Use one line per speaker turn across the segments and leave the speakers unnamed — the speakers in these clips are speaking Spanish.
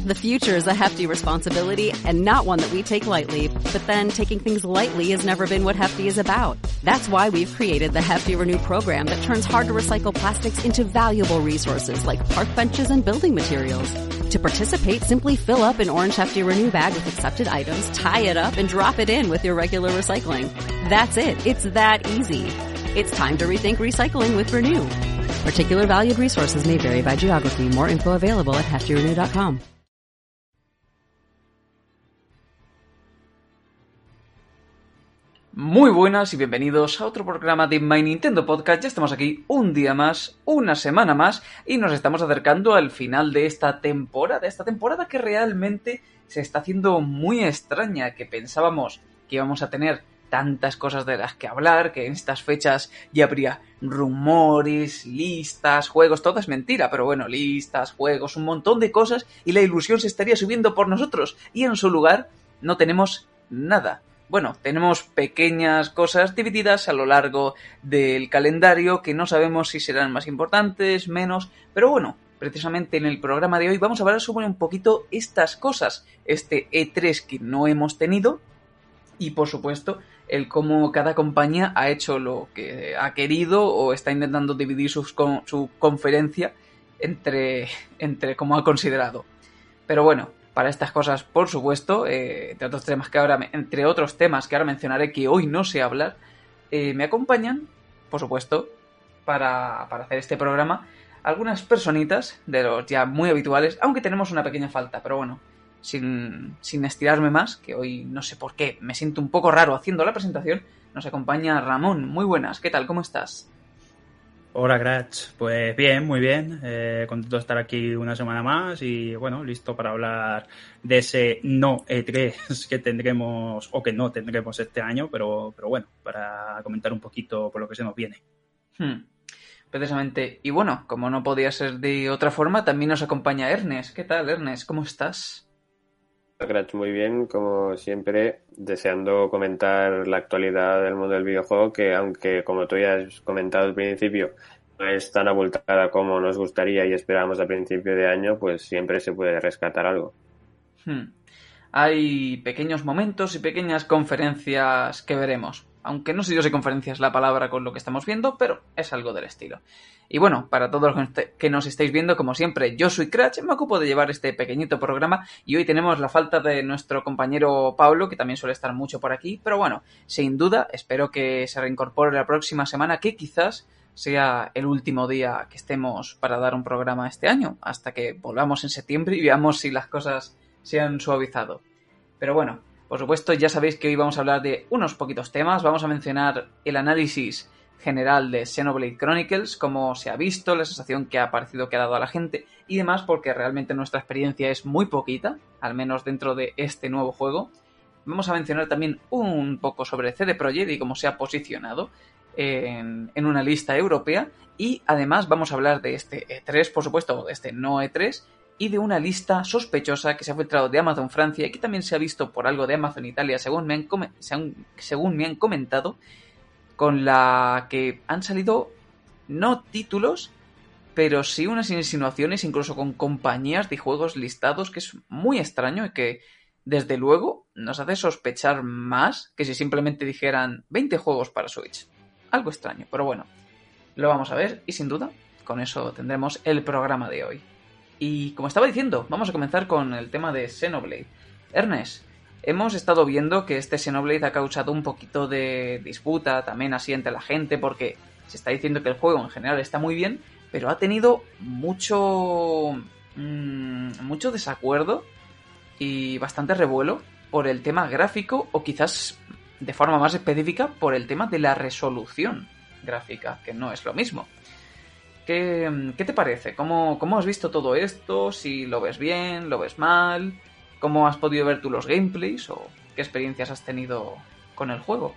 The future is a hefty responsibility and not one that we take lightly. But then taking things lightly has never been what Hefty is about. That's why we've created the Hefty Renew program that turns hard to recycle plastics into valuable resources like park benches and building materials. To participate, simply fill up an orange Hefty Renew bag with accepted items, tie it up, and drop it in with your regular recycling. That's it. It's that easy. It's time to rethink recycling with Renew. Particular valued resources may vary by geography. More info available at heftyrenew.com.
Muy buenas y bienvenidos a otro programa de My Nintendo Podcast. Ya estamos aquí un día más, una semana más, y nos estamos acercando al final de esta temporada que realmente se está haciendo muy extraña, que pensábamos que íbamos a tener tantas cosas de las que hablar, que en estas fechas ya habría rumores, listas, juegos, todo es mentira, pero bueno, listas, juegos, un montón de cosas, y la ilusión se estaría subiendo por nosotros, y en su lugar no tenemos nada. Bueno, tenemos pequeñas cosas divididas a lo largo del calendario que no sabemos si serán más importantes, menos, pero bueno, precisamente en el programa de hoy vamos a hablar sobre un poquito estas cosas, este E3 que no hemos tenido, y por supuesto el cómo cada compañía ha hecho lo que ha querido o está intentando dividir su conferencia entre cómo ha considerado. Pero bueno, para estas cosas, por supuesto, entre otros temas que ahora mencionaré que hoy no sé hablar, me acompañan, por supuesto, para hacer este programa, algunas personitas de los ya muy habituales, aunque tenemos una pequeña falta, pero bueno, sin estirarme más, que hoy no sé por qué, me siento un poco raro haciendo la presentación, nos acompaña Ramón. Muy buenas, ¿qué tal? ¿Cómo estás?
Hola, Gratch. Pues bien, muy bien. Contento de estar aquí una semana más y, bueno, listo para hablar de ese no E3 que tendremos o que no tendremos este año, pero bueno, para comentar un poquito por lo que se nos viene.
Precisamente. Y bueno, como no podía ser de otra forma, también nos acompaña Ernest. ¿Qué tal, Ernest? ¿Cómo estás?
Gratch, muy bien, como siempre, deseando comentar la actualidad del mundo del videojuego, que aunque, como tú ya has comentado al principio, no es tan abultada como nos gustaría y esperábamos a principio de año, pues siempre se puede rescatar algo.
Hay pequeños momentos y pequeñas conferencias que veremos. Aunque no sé yo si conferencia es la palabra con lo que estamos viendo, pero es algo del estilo. Y bueno, para todos los que nos estáis viendo, como siempre, yo soy Cratch, me ocupo de llevar este pequeñito programa y hoy tenemos la falta de nuestro compañero Pablo, que también suele estar mucho por aquí, pero bueno, sin duda, espero que se reincorpore la próxima semana, que quizás sea el último día que estemos para dar un programa este año, hasta que volvamos en septiembre y veamos si las cosas se han suavizado. Pero bueno, por supuesto, ya sabéis que hoy vamos a hablar de unos poquitos temas. Vamos a mencionar el análisis general de Xenoblade Chronicles, cómo se ha visto, la sensación que ha parecido que ha dado a la gente y demás, porque realmente nuestra experiencia es muy poquita, al menos dentro de este nuevo juego. Vamos a mencionar también un poco sobre CD Projekt y cómo se ha posicionado en una lista europea. Y además vamos a hablar de este E3, por supuesto, de este no E3, y de una lista sospechosa que se ha filtrado de Amazon Francia y que también se ha visto por algo de Amazon Italia, según me han comentado, con la que han salido no títulos, pero sí unas insinuaciones incluso con compañías de juegos listados, que es muy extraño y que desde luego nos hace sospechar más que si simplemente dijeran 20 juegos para Switch. Algo extraño, pero bueno, lo vamos a ver y sin duda con eso tendremos el programa de hoy. Y como estaba diciendo, vamos a comenzar con el tema de Xenoblade. Ernest, hemos estado viendo que este Xenoblade ha causado un poquito de disputa también así entre la gente, porque se está diciendo que el juego en general está muy bien, pero ha tenido mucho desacuerdo y bastante revuelo por el tema gráfico, o quizás de forma más específica por el tema de la resolución gráfica, que no es lo mismo. ¿Qué te parece? ¿Cómo has visto todo esto? ¿Si lo ves bien? ¿Lo ves mal? ¿Cómo has podido ver tú los gameplays? ¿O qué experiencias has tenido con el juego?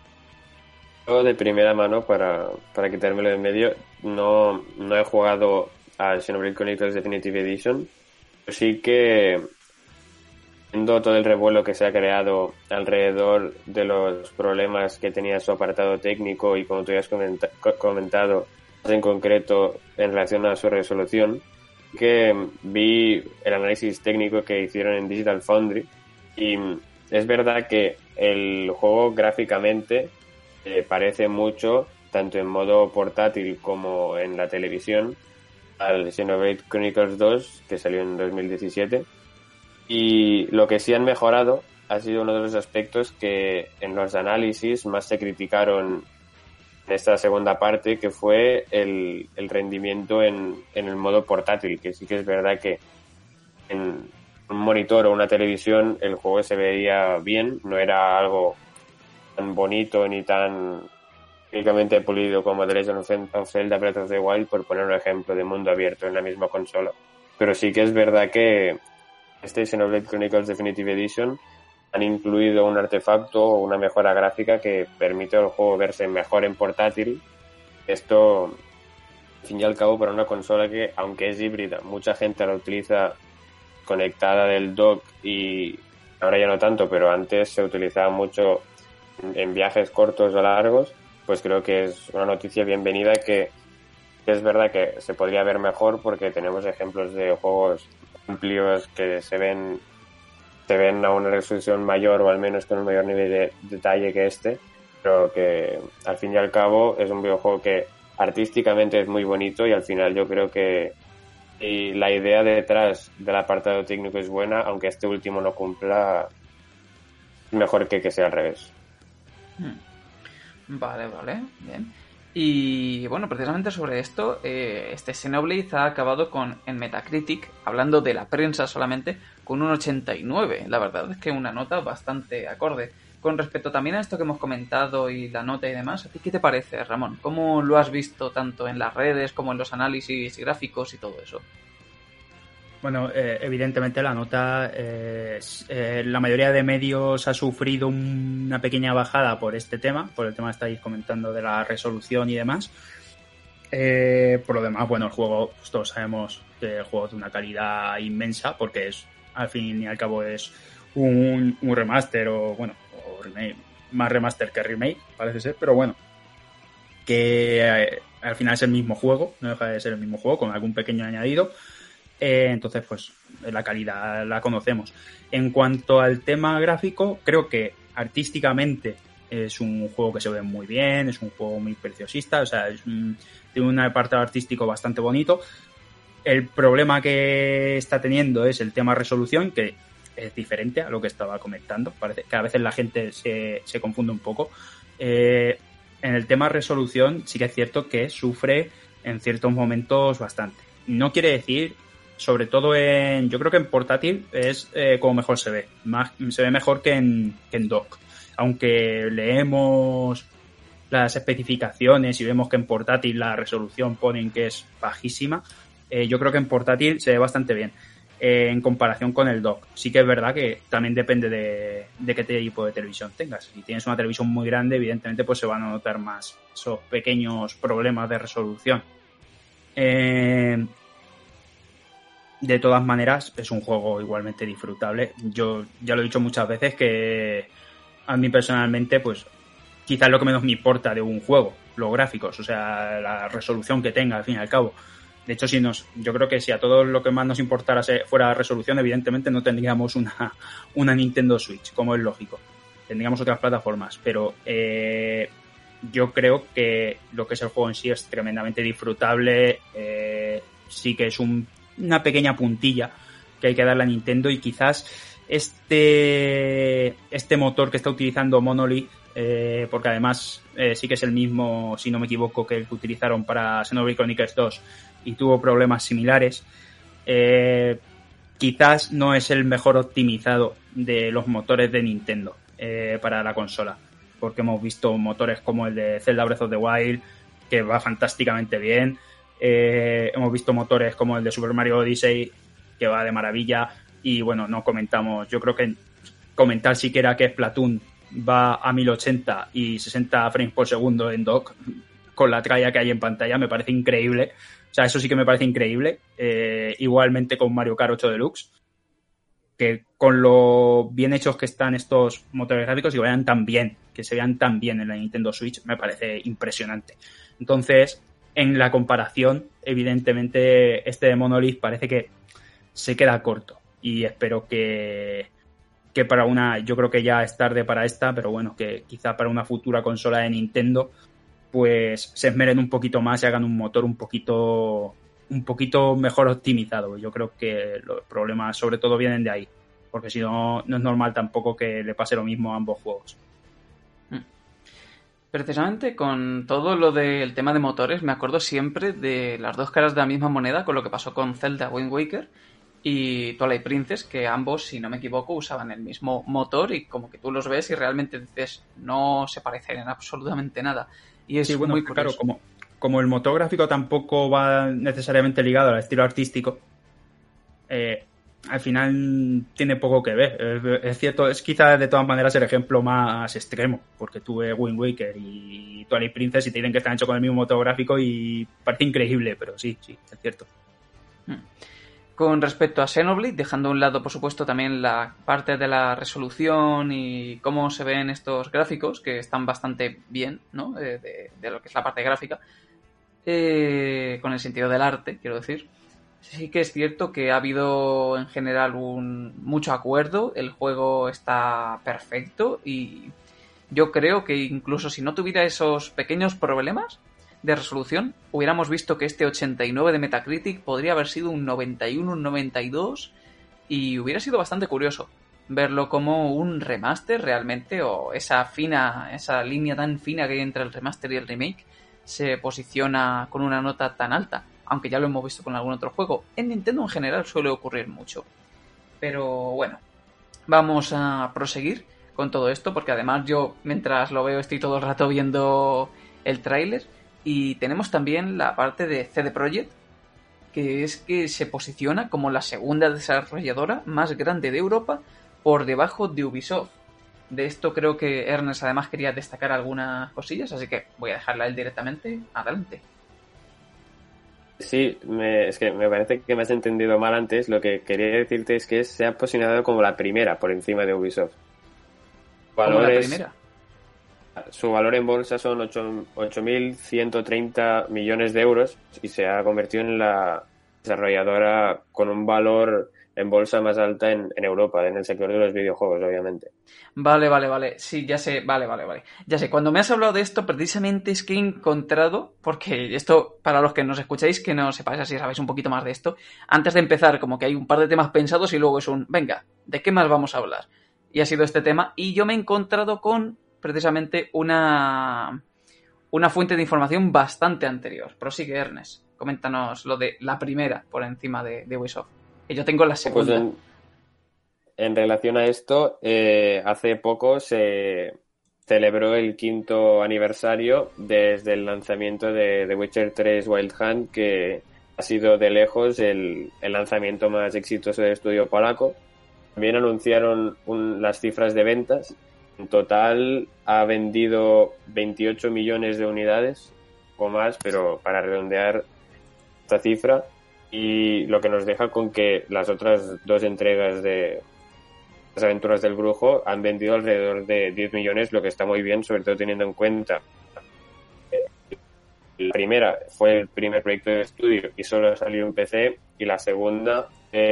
Yo de primera mano, para quitármelo de en medio, no he jugado a Xenoblade Chronicles Definitive Edition. Pero sí que, viendo todo el revuelo que se ha creado alrededor de los problemas que tenía su apartado técnico y como tú ya has comentado, en concreto en relación a su resolución, que vi el análisis técnico que hicieron en Digital Foundry y es verdad que el juego gráficamente parece mucho, tanto en modo portátil como en la televisión, al Xenoblade Chronicles 2 que salió en 2017, y lo que sí han mejorado ha sido uno de los aspectos que en los análisis más se criticaron en esta segunda parte, que fue el rendimiento en el modo portátil, que sí que es verdad que en un monitor o una televisión el juego se veía bien, no era algo tan bonito ni tan técnicamente pulido como The Legend of Zelda Breath of the Wild, por poner un ejemplo de mundo abierto en la misma consola. Pero sí que es verdad que este Xenoblade Chronicles Definitive Edition han incluido un artefacto o una mejora gráfica que permite al juego verse mejor en portátil. Esto, al fin y al cabo, para una consola que, aunque es híbrida, mucha gente la utiliza conectada del dock y ahora ya no tanto, pero antes se utilizaba mucho en viajes cortos o largos, pues creo que es una noticia bienvenida, que es verdad que se podría ver mejor porque tenemos ejemplos de juegos amplios que se ven a una resolución mayor o al menos con un mayor nivel de detalle que este, pero que al fin y al cabo es un videojuego que artísticamente es muy bonito y al final yo creo que la idea detrás del apartado técnico es buena, aunque este último no cumpla, mejor que sea al revés.
Vale, bien. Y bueno, precisamente sobre esto, este Xenoblade ha acabado en Metacritic, hablando de la prensa solamente, con un 89. La verdad es que una nota bastante acorde. Con respecto también a esto que hemos comentado y la nota y demás, ¿a ti qué te parece, Ramón? ¿Cómo lo has visto tanto en las redes como en los análisis gráficos y todo eso?
Bueno, evidentemente la nota, la mayoría de medios ha sufrido una pequeña bajada por este tema, por el tema que estáis comentando de la resolución y demás. Por lo demás, bueno, el juego, pues todos sabemos que el juego es de una calidad inmensa, porque es, al fin y al cabo, es un remaster o remake, más remaster que remake, parece ser, pero bueno, que al final es el mismo juego, no deja de ser el mismo juego, con algún pequeño añadido. Entonces, pues la calidad la conocemos. En cuanto al tema gráfico, creo que artísticamente es un juego que se ve muy bien, es un juego muy preciosista, o sea, tiene un apartado artístico bastante bonito. El problema que está teniendo es el tema resolución, que es diferente a lo que estaba comentando. Parece que a veces la gente se confunde un poco. En el tema resolución sí que es cierto que sufre en ciertos momentos bastante. No quiere decir, sobre todo yo creo que en portátil es como mejor se ve. Se ve mejor que en dock. Aunque leemos las especificaciones y vemos que en portátil la resolución ponen que es bajísima, yo creo que en portátil se ve bastante bien en comparación con el dock. Sí que es verdad que también depende de qué tipo de televisión tengas. Si tienes una televisión muy grande, evidentemente pues se van a notar más esos pequeños problemas de resolución. De todas maneras, es un juego igualmente disfrutable. Yo ya lo he dicho muchas veces que a mí personalmente, pues quizás lo que menos me importa de un juego, los gráficos, o sea, la resolución que tenga, al fin y al cabo. De hecho, yo creo que si a todos lo que más nos importara fuera la resolución, evidentemente no tendríamos una Nintendo Switch, como es lógico. Tendríamos otras plataformas, pero yo creo que lo que es el juego en sí es tremendamente disfrutable. Sí que es una pequeña puntilla que hay que darle a Nintendo, y quizás este motor que está utilizando Monolith, porque además sí que es el mismo, si no me equivoco, que el que utilizaron para Xenoblade Chronicles 2 y tuvo problemas similares, quizás no es el mejor optimizado de los motores de Nintendo para la consola, porque hemos visto motores como el de Zelda Breath of the Wild, que va fantásticamente bien. Hemos visto motores como el de Super Mario Odyssey, que va de maravilla. Y bueno, no comentamos, yo creo que comentar siquiera que Splatoon va a 1080 y 60 frames por segundo en dock, con la tralla que hay en pantalla, me parece increíble. O sea, eso sí que me parece increíble. Igualmente con Mario Kart 8 Deluxe, que con lo bien hechos que están estos motores gráficos y que se vean tan bien en la Nintendo Switch, me parece impresionante. Entonces, en la comparación, evidentemente, este de Monolith parece que se queda corto. Y espero que para una... Yo creo que ya es tarde para esta, pero bueno, que quizá para una futura consola de Nintendo, pues se esmeren un poquito más y hagan un motor un poquito mejor optimizado. Yo creo que los problemas sobre todo vienen de ahí, porque si no, no es normal tampoco que le pase lo mismo a ambos juegos.
Precisamente con todo lo del tema de motores, me acuerdo siempre de las dos caras de la misma moneda con lo que pasó con Zelda Wind Waker y Twilight Princess, que ambos, si no me equivoco, usaban el mismo motor y como que tú los ves y realmente dices, no se parecen en absolutamente nada. Y es
bueno,
muy curioso.
Claro, como el motor gráfico tampoco va necesariamente ligado al estilo artístico, al final tiene poco que ver. Es cierto, es quizá de todas maneras el ejemplo más extremo, porque tuve Wind Waker y Twilight Princess y te dicen que están hechos con el mismo motor gráfico y parece increíble, pero sí, es cierto.
Con respecto a Xenoblade, dejando a un lado, por supuesto, también la parte de la resolución y cómo se ven estos gráficos, que están bastante bien, ¿no? De lo que es la parte gráfica, con el sentido del arte, quiero decir. Sí que es cierto que ha habido en general mucho acuerdo, el juego está perfecto y yo creo que incluso si no tuviera esos pequeños problemas de resolución, hubiéramos visto que este 89 de Metacritic podría haber sido un 91, un 92 y hubiera sido bastante curioso verlo como un remaster realmente, o esa línea tan fina que hay entre el remaster y el remake se posiciona con una nota tan alta, aunque ya lo hemos visto con algún otro juego. En Nintendo en general suele ocurrir mucho. Pero bueno, vamos a proseguir con todo esto, porque además yo, mientras lo veo, estoy todo el rato viendo el tráiler. Y tenemos también la parte de CD Projekt, que es que se posiciona como la segunda desarrolladora más grande de Europa, por debajo de Ubisoft. De esto creo que Ernest además quería destacar algunas cosillas, así que voy a dejarla a él directamente. Adelante.
Sí, es que me parece que me has entendido mal antes. Lo que quería decirte es que se ha posicionado como la primera por encima de Ubisoft.
¿Como la primera?
Su valor en bolsa son 8.130 millones de euros y se ha convertido en la desarrolladora con un valor en bolsa más alta en Europa, en el sector de los videojuegos, obviamente.
Vale. Sí, ya sé, vale. Ya sé, cuando me has hablado de esto, precisamente es que he encontrado, porque esto, para los que nos escucháis, que no sepáis, así sabéis un poquito más de esto, antes de empezar, como que hay un par de temas pensados y luego es venga, ¿de qué más vamos a hablar? Y ha sido este tema, y yo me he encontrado con precisamente una fuente de información bastante anterior. Prosigue, Ernest. Coméntanos lo de la primera por encima de Ubisoft. Que yo tengo la segunda.
Pues en relación a esto, hace poco se celebró el 5º aniversario desde el lanzamiento de The Witcher 3 Wild Hunt, que ha sido de lejos el lanzamiento más exitoso del estudio polaco. También anunciaron las cifras de ventas. En total ha vendido 28 millones de unidades o más, pero para redondear esta cifra, y lo que nos deja con que las otras dos entregas de las aventuras del brujo han vendido alrededor de 10 millones, lo que está muy bien, sobre todo teniendo en cuenta la primera fue el primer proyecto de estudio y solo salió en PC, y la segunda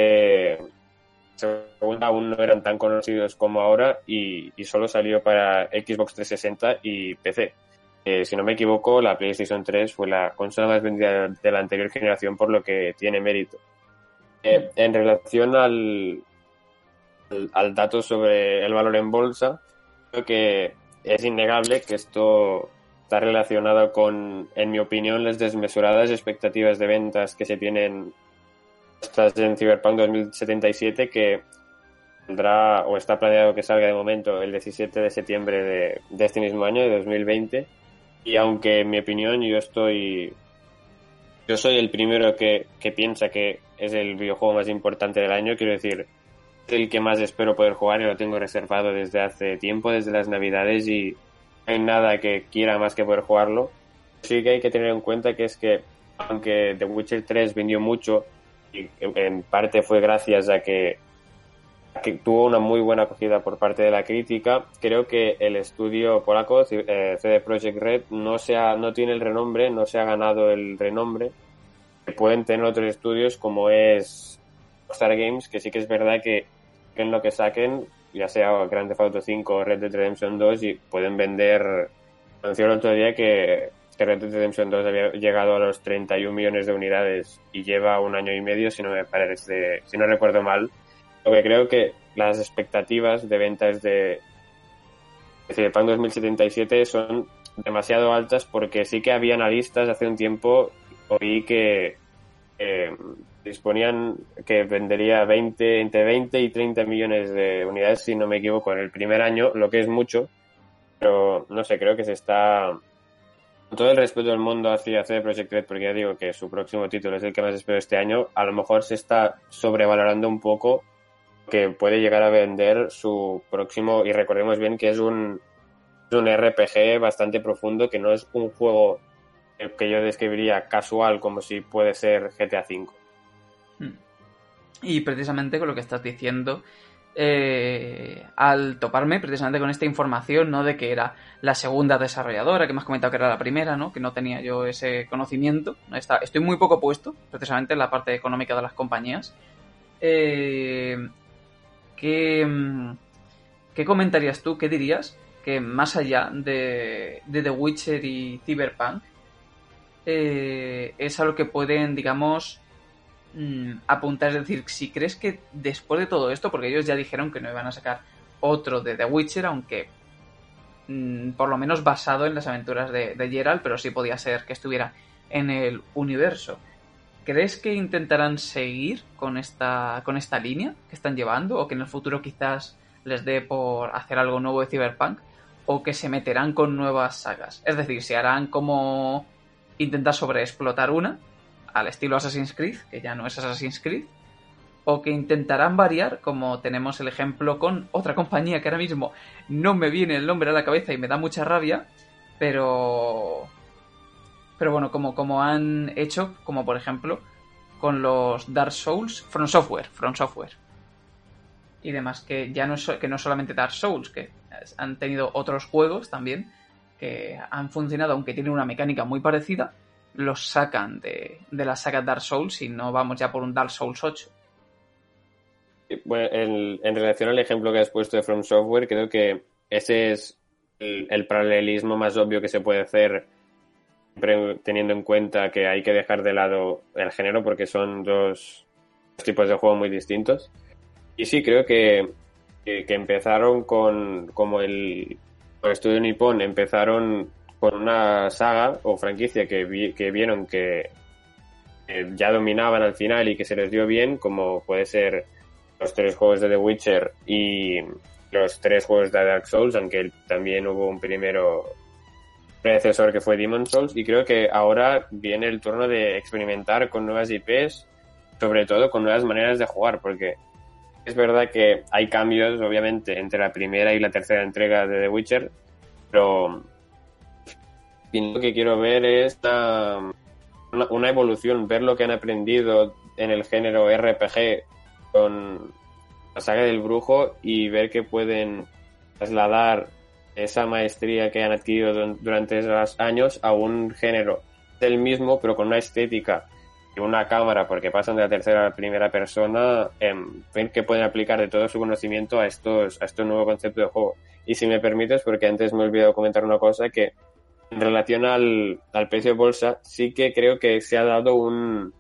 aún no eran tan conocidos como ahora y solo salió para Xbox 360 y PC. Si no me equivoco, la PlayStation 3 fue la consola más vendida de la anterior generación, por lo que tiene mérito. En relación al dato sobre el valor en bolsa, creo que es innegable que esto está relacionado con, en mi opinión, las desmesuradas expectativas de ventas que se tienen en Cyberpunk 2077, que saldrá o está planeado que salga de momento el 17 de septiembre de este mismo año, de 2020. Y aunque en mi opinión yo soy el primero que piensa que es el videojuego más importante del año, quiero decir, es el que más espero poder jugar y lo tengo reservado desde hace tiempo, desde las Navidades, y no hay nada que quiera más que poder jugarlo. Sí que hay que tener en cuenta que es que aunque The Witcher 3 vendió mucho, y en parte fue gracias a que que tuvo una muy buena acogida por parte de la crítica. Creo que el estudio polaco, CD Projekt Red, no tiene el renombre, no se ha ganado el renombre que pueden tener otros estudios como es Rockstar Games, que sí que es verdad que en lo que saquen, ya sea Grand Theft Auto 5 o Red Dead Redemption 2, y pueden vender. Anunció el otro día que Red Dead Redemption 2 había llegado a los 31 millones de unidades y lleva 1 año y medio, si no recuerdo mal. Lo que creo que las expectativas de ventas de Cyberpunk 2077 son demasiado altas, porque sí que había analistas hace un tiempo, oí que disponían que vendería entre 20 y 30 millones de unidades, si no me equivoco, en el primer año, lo que es mucho, pero no sé, creo que se está, con todo el respeto del mundo hacia CD Projekt Red, porque ya digo que su próximo título es el que más espero este año, a lo mejor se está sobrevalorando un poco que puede llegar a vender su próximo, y recordemos bien que es un RPG bastante profundo, que no es un juego que yo describiría casual como si puede ser GTA V.
Y precisamente con lo que estás diciendo, al toparme precisamente con esta información, ¿no?, de que era la segunda desarrolladora, que me has comentado que era la primera, ¿no?, que no tenía yo ese conocimiento. Estoy muy poco puesto precisamente en la parte económica de las compañías. ¿Qué comentarías tú, qué dirías que más allá de The Witcher y Cyberpunk es a lo que pueden, digamos, apuntar? Es decir, si crees que después de todo esto, porque ellos ya dijeron que no iban a sacar otro de The Witcher, aunque por lo menos basado en las aventuras de Geralt, pero sí podía ser que estuviera en el universo. ¿Crees que intentarán seguir con esta línea que están llevando, o que en el futuro quizás les dé por hacer algo nuevo de Cyberpunk, o que se meterán con nuevas sagas? Es decir, si harán como intentar sobreexplotar una, al estilo Assassin's Creed, que ya no es Assassin's Creed, o que intentarán variar, como tenemos el ejemplo con otra compañía que ahora mismo no me viene el nombre a la cabeza y me da mucha rabia, pero bueno, como han hecho, como por ejemplo con los Dark Souls, From Software y demás, que ya no es solamente Dark Souls, que han tenido otros juegos también que han funcionado, aunque tienen una mecánica muy parecida, los sacan de la saga Dark Souls y no vamos ya por un Dark Souls 8.
Bueno, en relación al ejemplo que has puesto de From Software, creo que ese es el paralelismo más obvio que se puede hacer, teniendo en cuenta que hay que dejar de lado el género, porque son dos tipos de juego muy distintos. Y sí, creo que empezaron como el estudio Nippon, empezaron con una saga o franquicia que vieron que ya dominaban al final y que se les dio bien, como puede ser los 3 juegos de The Witcher y los 3 juegos de Dark Souls, aunque también hubo un primero predecesor que fue Demon's Souls, y creo que ahora viene el turno de experimentar con nuevas IPs, sobre todo con nuevas maneras de jugar, porque es verdad que hay cambios, obviamente, entre la primera y la tercera entrega de The Witcher, pero lo que quiero ver es una evolución, ver lo que han aprendido en el género RPG con la saga del Brujo y ver que pueden trasladar esa maestría que han adquirido durante esos años a un género del mismo, pero con una estética y una cámara, porque pasan de la tercera a la primera persona, ver que pueden aplicar de todo su conocimiento a este nuevo concepto de juego. Y si me permites, porque antes me he olvidado comentar una cosa, que en relación al precio de bolsa, sí que creo que se ha dado un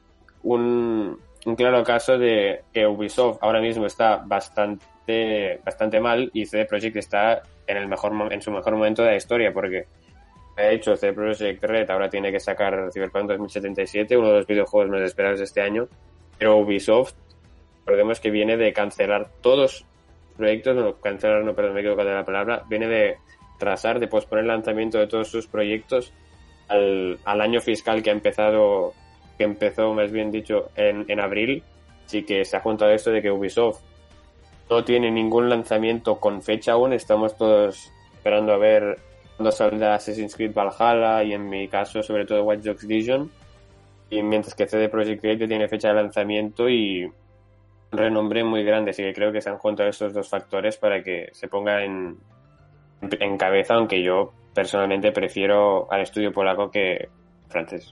claro caso de que Ubisoft ahora mismo está bastante mal y CD Projekt está en su mejor momento de la historia, porque ha hecho CD Projekt Red, ahora tiene que sacar Cyberpunk 2077, uno de los videojuegos más esperados de este año, pero Ubisoft, recordemos que viene de cancelar todos los proyectos, me he equivocado de la palabra, viene de trazar, de posponer el lanzamiento de todos sus proyectos al año fiscal que empezó más bien dicho en abril. Así que se ha juntado esto de que Ubisoft no tiene ningún lanzamiento con fecha aún, estamos todos esperando a ver cuándo saldrá Assassin's Creed Valhalla y en mi caso sobre todo Watch Dogs Legion, y mientras que CD Projekt Red tiene fecha de lanzamiento y renombre muy grande, así que creo que se han juntado estos dos factores para que se ponga en cabeza, aunque yo personalmente prefiero al estudio polaco que francés.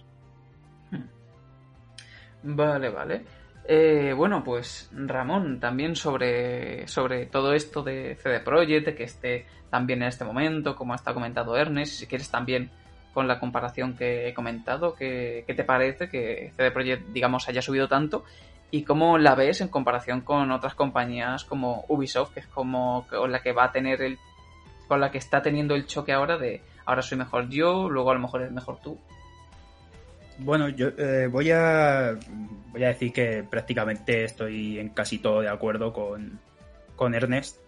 Vale. Bueno, pues Ramón, también sobre todo esto de CD Projekt, de que esté también en este momento, como ha comentado Ernest, si quieres también con la comparación que he comentado, ¿qué te parece que CD Projekt, digamos, haya subido tanto? ¿Y cómo la ves en comparación con otras compañías como Ubisoft, que es como con la que va a tener con la que está teniendo el choque ahora de ahora soy mejor yo, luego a lo mejor eres mejor tú?
Bueno, yo voy a decir que prácticamente estoy en casi todo de acuerdo con Ernest.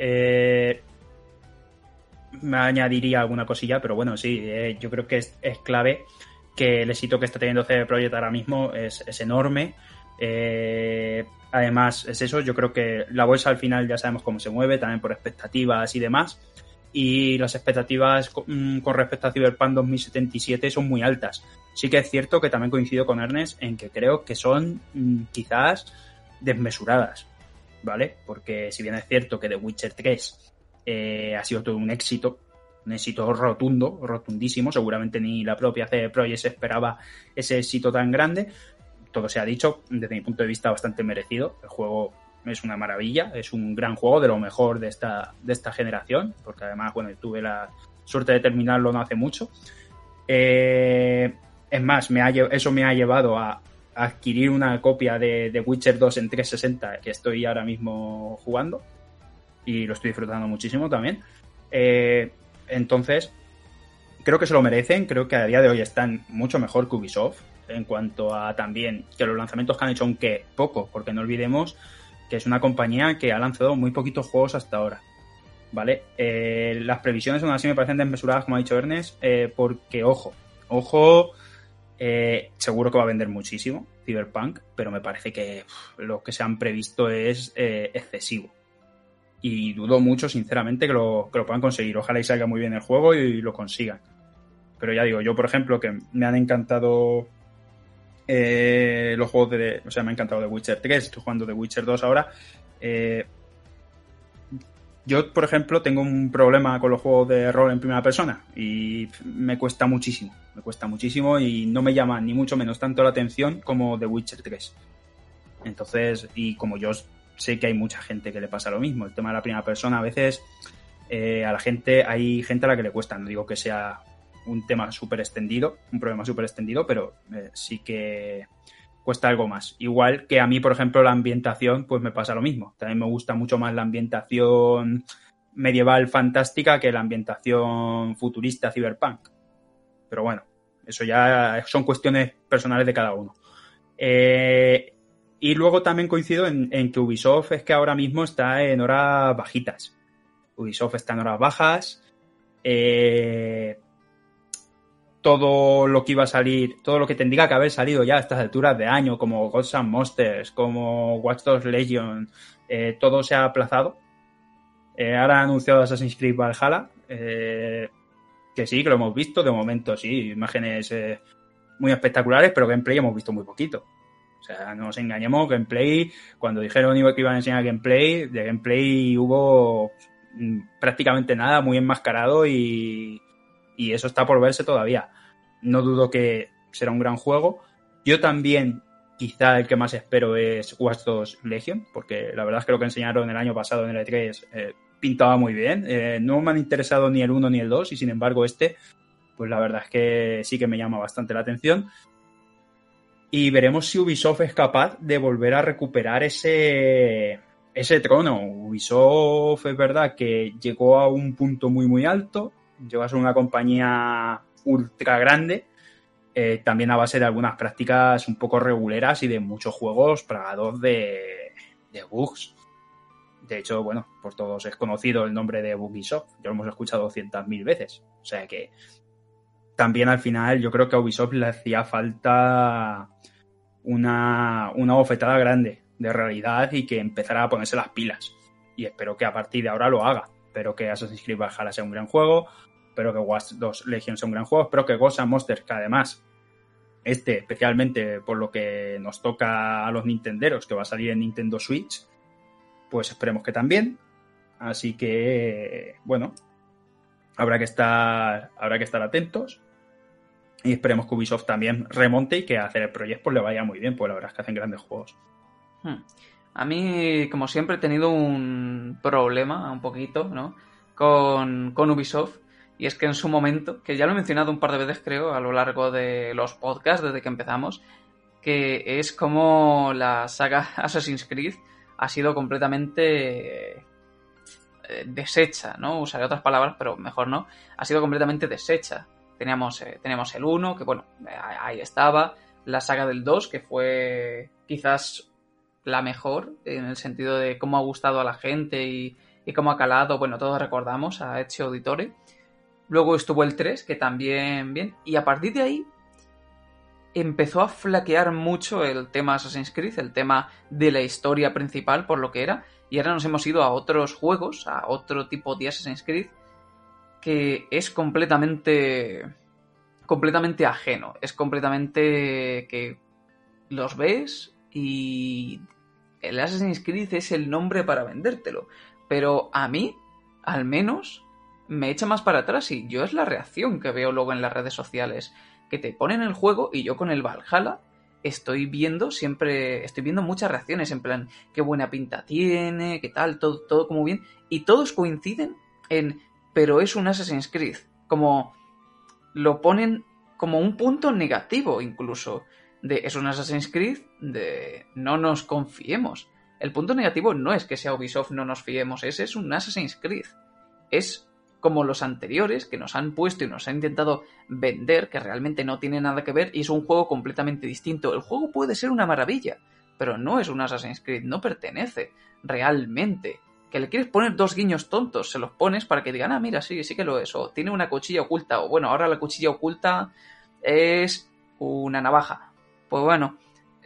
Me añadiría alguna cosilla, pero bueno, sí, yo creo que es clave que el éxito que está teniendo CD Projekt ahora mismo es enorme. Además, es eso, yo creo que la bolsa al final ya sabemos cómo se mueve, también por expectativas y demás. Y las expectativas con respecto a Cyberpunk 2077 son muy altas. Sí que es cierto que también coincido con Ernest en que creo que son quizás desmesuradas, ¿vale? Porque si bien es cierto que The Witcher 3 ha sido todo un éxito rotundo, rotundísimo, seguramente ni la propia CD Projekt esperaba ese éxito tan grande. Todo se ha dicho, desde mi punto de vista bastante merecido. El juego es una maravilla, es un gran juego, de lo mejor de esta generación, porque además, bueno, tuve la suerte de terminarlo no hace mucho. Es más, eso me ha llevado a adquirir una copia de Witcher 2 en 360 que estoy ahora mismo jugando y lo estoy disfrutando muchísimo también. Entonces, creo que se lo merecen, creo que a día de hoy están mucho mejor que Ubisoft en cuanto a también que los lanzamientos que han hecho, aunque poco, porque no olvidemos que es una compañía que ha lanzado muy poquitos juegos hasta ahora, ¿vale? Las previsiones aún así me parecen desmesuradas, como ha dicho Ernest, porque, ojo, seguro que va a vender muchísimo Cyberpunk, pero me parece que lo que se han previsto es excesivo. Y dudo mucho, sinceramente, que lo puedan conseguir. Ojalá y salga muy bien el juego y lo consigan. Pero ya digo, yo, por ejemplo, que me han encantado los juegos me ha encantado The Witcher 3, estoy jugando The Witcher 2 ahora. Yo, por ejemplo, tengo un problema con los juegos de rol en primera persona y me cuesta muchísimo y no me llama ni mucho menos tanto la atención como The Witcher 3. Entonces, y como yo sé que hay mucha gente que le pasa lo mismo, el tema de la primera persona a veces hay gente a la que le cuesta, no digo que sea un problema súper extendido, pero sí que cuesta algo más. Igual que a mí, por ejemplo, la ambientación, pues me pasa lo mismo. También me gusta mucho más la ambientación medieval fantástica que la ambientación futurista cyberpunk. Pero bueno, eso ya son cuestiones personales de cada uno. Y luego también coincido en que Ubisoft es que ahora mismo está en horas bajitas. Ubisoft está en horas bajas. Todo lo que iba a salir, todo lo que tendría que haber salido ya a estas alturas de año, como Gods and Monsters, como Watch Dogs Legion, todo se ha aplazado. Ahora han anunciado Assassin's Creed Valhalla, que sí, que lo hemos visto, de momento sí, imágenes muy espectaculares, pero gameplay hemos visto muy poquito. O sea, no nos engañemos, gameplay, cuando dijeron que iban a enseñar gameplay, de gameplay hubo prácticamente nada, muy enmascarado y eso está por verse todavía. No dudo que será un gran juego. Yo también, quizá el que más espero es Watch Dogs Legion, porque la verdad es que lo que enseñaron el año pasado en el E3 pintaba muy bien. No me han interesado ni el 1 ni el 2, y sin embargo pues la verdad es que sí que me llama bastante la atención. Y veremos si Ubisoft es capaz de volver a recuperar ese trono. Ubisoft es verdad que llegó a un punto muy muy alto, llegó a ser una compañía ultra grande, también a base de algunas prácticas un poco reguleras y de muchos juegos plagados de bugs. De hecho, bueno, por todos es conocido el nombre de Ubisoft, ya lo hemos escuchado 200.000 veces. O sea que también al final yo creo que a Ubisoft le hacía falta una bofetada grande de realidad y que empezara a ponerse las pilas. Y espero que a partir de ahora lo haga. Espero que Assassin's Creed Valhalla sea un gran juego, espero que Watch Dogs Legion sea un gran juego, espero que Ghosts and Monsters, que además especialmente por lo que nos toca a los nintenderos, que va a salir en Nintendo Switch, pues esperemos que también. Así que, bueno, habrá que estar atentos y esperemos que Ubisoft también remonte y que a hacer el Project pues le vaya muy bien, pues la verdad es que hacen grandes juegos.
A mí, como siempre, he tenido un problema, un poquito, ¿no?, con Ubisoft, y es que en su momento, que ya lo he mencionado un par de veces creo a lo largo de los podcasts desde que empezamos, que es como la saga Assassin's Creed ha sido completamente deshecha, ¿no? Usaré otras palabras, pero mejor no. Ha sido completamente deshecha. Teníamos el 1, que bueno, ahí estaba. La saga del 2, que fue quizás la mejor, en el sentido de cómo ha gustado a la gente y cómo ha calado. Bueno, todos recordamos a Ezio Auditore. Luego estuvo el 3, que también bien. Y a partir de ahí empezó a flaquear mucho el tema Assassin's Creed, el tema de la historia principal, por lo que era. Y ahora nos hemos ido a otros juegos, a otro tipo de Assassin's Creed, que es completamente ajeno. Es completamente que los ves y el Assassin's Creed es el nombre para vendértelo. Pero a mí, al menos, me echa más para atrás y yo es la reacción que veo luego en las redes sociales. Que te ponen el juego y yo con el Valhalla estoy viendo muchas reacciones en plan, qué buena pinta tiene, qué tal, todo como bien. Y todos coinciden en, pero es un Assassin's Creed. Como lo ponen como un punto negativo incluso. De es un Assassin's Creed, de no nos confiemos. El punto negativo no es que sea Ubisoft no nos fiemos, es un Assassin's Creed. Es como los anteriores que nos han puesto y nos han intentado vender, que realmente no tiene nada que ver y es un juego completamente distinto. El juego puede ser una maravilla, pero no es un Assassin's Creed, no pertenece realmente. Que le quieres poner 2 guiños tontos, se los pones para que digan, mira, sí que lo es, o tiene una cuchilla oculta, o bueno, ahora la cuchilla oculta es una navaja. Pues bueno,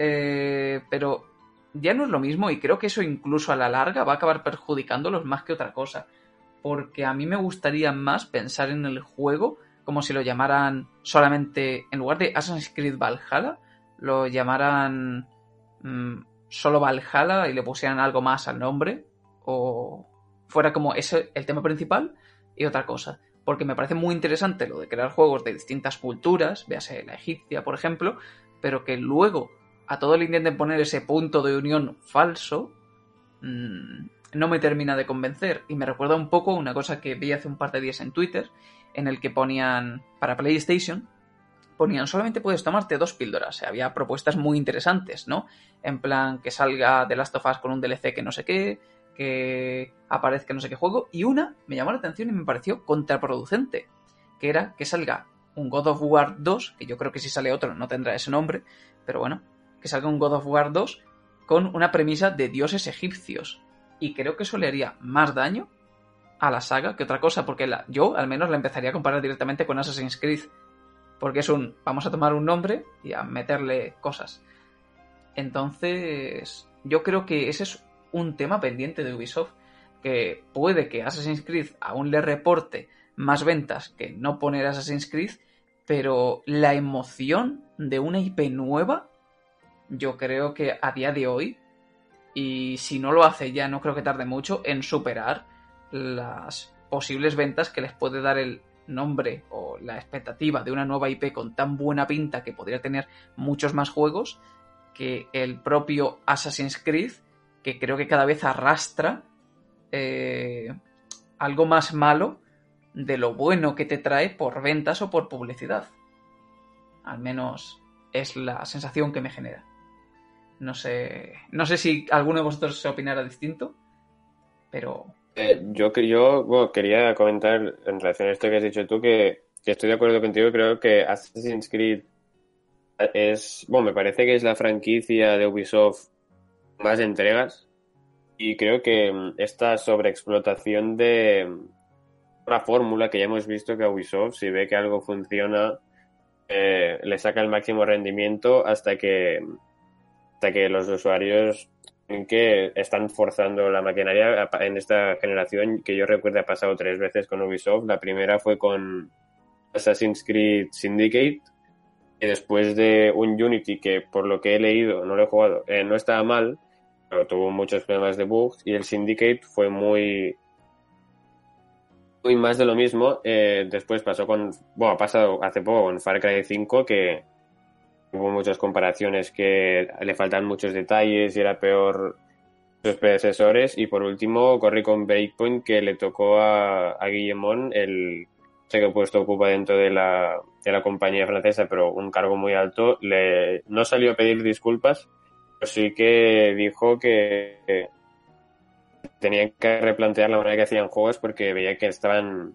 pero ya no es lo mismo y creo que eso incluso a la larga va a acabar perjudicándolos más que otra cosa. Porque a mí me gustaría más pensar en el juego como si lo llamaran solamente, en lugar de Assassin's Creed Valhalla, lo llamaran solo Valhalla y le pusieran algo más al nombre, o fuera como ese el tema principal y otra cosa. Porque me parece muy interesante lo de crear juegos de distintas culturas, véase la egipcia, por ejemplo, pero que luego a todo le intenten poner ese punto de unión falso, no me termina de convencer. Y me recuerda un poco una cosa que vi hace un par de días en Twitter, en el que ponían, para PlayStation, ponían solamente puedes tomarte 2 píldoras. Había propuestas muy interesantes, ¿no? En plan, que salga The Last of Us con un DLC que no sé qué, que aparezca no sé qué juego. Y una me llamó la atención y me pareció contraproducente, que era que salga un God of War 2, que yo creo que si sale otro no tendrá ese nombre, pero bueno, que salga un God of War 2 con una premisa de dioses egipcios. Y creo que eso le haría más daño a la saga que otra cosa, porque yo al menos la empezaría a comparar directamente con Assassin's Creed. Porque es vamos a tomar un nombre y a meterle cosas. Entonces, yo creo que ese es un tema pendiente de Ubisoft, que puede que Assassin's Creed aún le reporte más ventas que no poner Assassin's Creed, pero la emoción de una IP nueva, yo creo que a día de hoy, y si no lo hace ya, no creo que tarde mucho en superar las posibles ventas que les puede dar el nombre o la expectativa de una nueva IP con tan buena pinta que podría tener muchos más juegos que el propio Assassin's Creed, que creo que cada vez arrastra algo más malo de lo bueno que te trae por ventas o por publicidad. Al menos es la sensación que me genera. No sé si alguno de vosotros se opinara distinto, pero...
Yo quería comentar en relación a esto que has dicho tú, que estoy de acuerdo contigo. Creo que Assassin's Creed me parece que es la franquicia de Ubisoft más entregas, y creo que esta sobreexplotación de una fórmula que ya hemos visto que a Ubisoft, si ve que algo funciona, le saca el máximo rendimiento hasta que los usuarios que están forzando la maquinaria. En esta generación, que yo recuerdo, ha pasado 3 veces con Ubisoft. La primera fue con Assassin's Creed Syndicate, Y después de un Unity que, por lo que he leído, no lo he jugado, no estaba mal, pero tuvo muchos problemas de bugs, y el Syndicate fue muy más de lo mismo. Después ha pasado hace poco con Far Cry 5, que hubo muchas comparaciones que le faltan muchos detalles y era peor sus predecesores. Y por último, corrí con Breakpoint, que le tocó a Guillemón, el sé qué puesto ocupa dentro de la compañía francesa, pero un cargo muy alto. No salió a pedir disculpas, pero sí que dijo que tenían que replantear la manera que hacían juegos, porque veía que estaban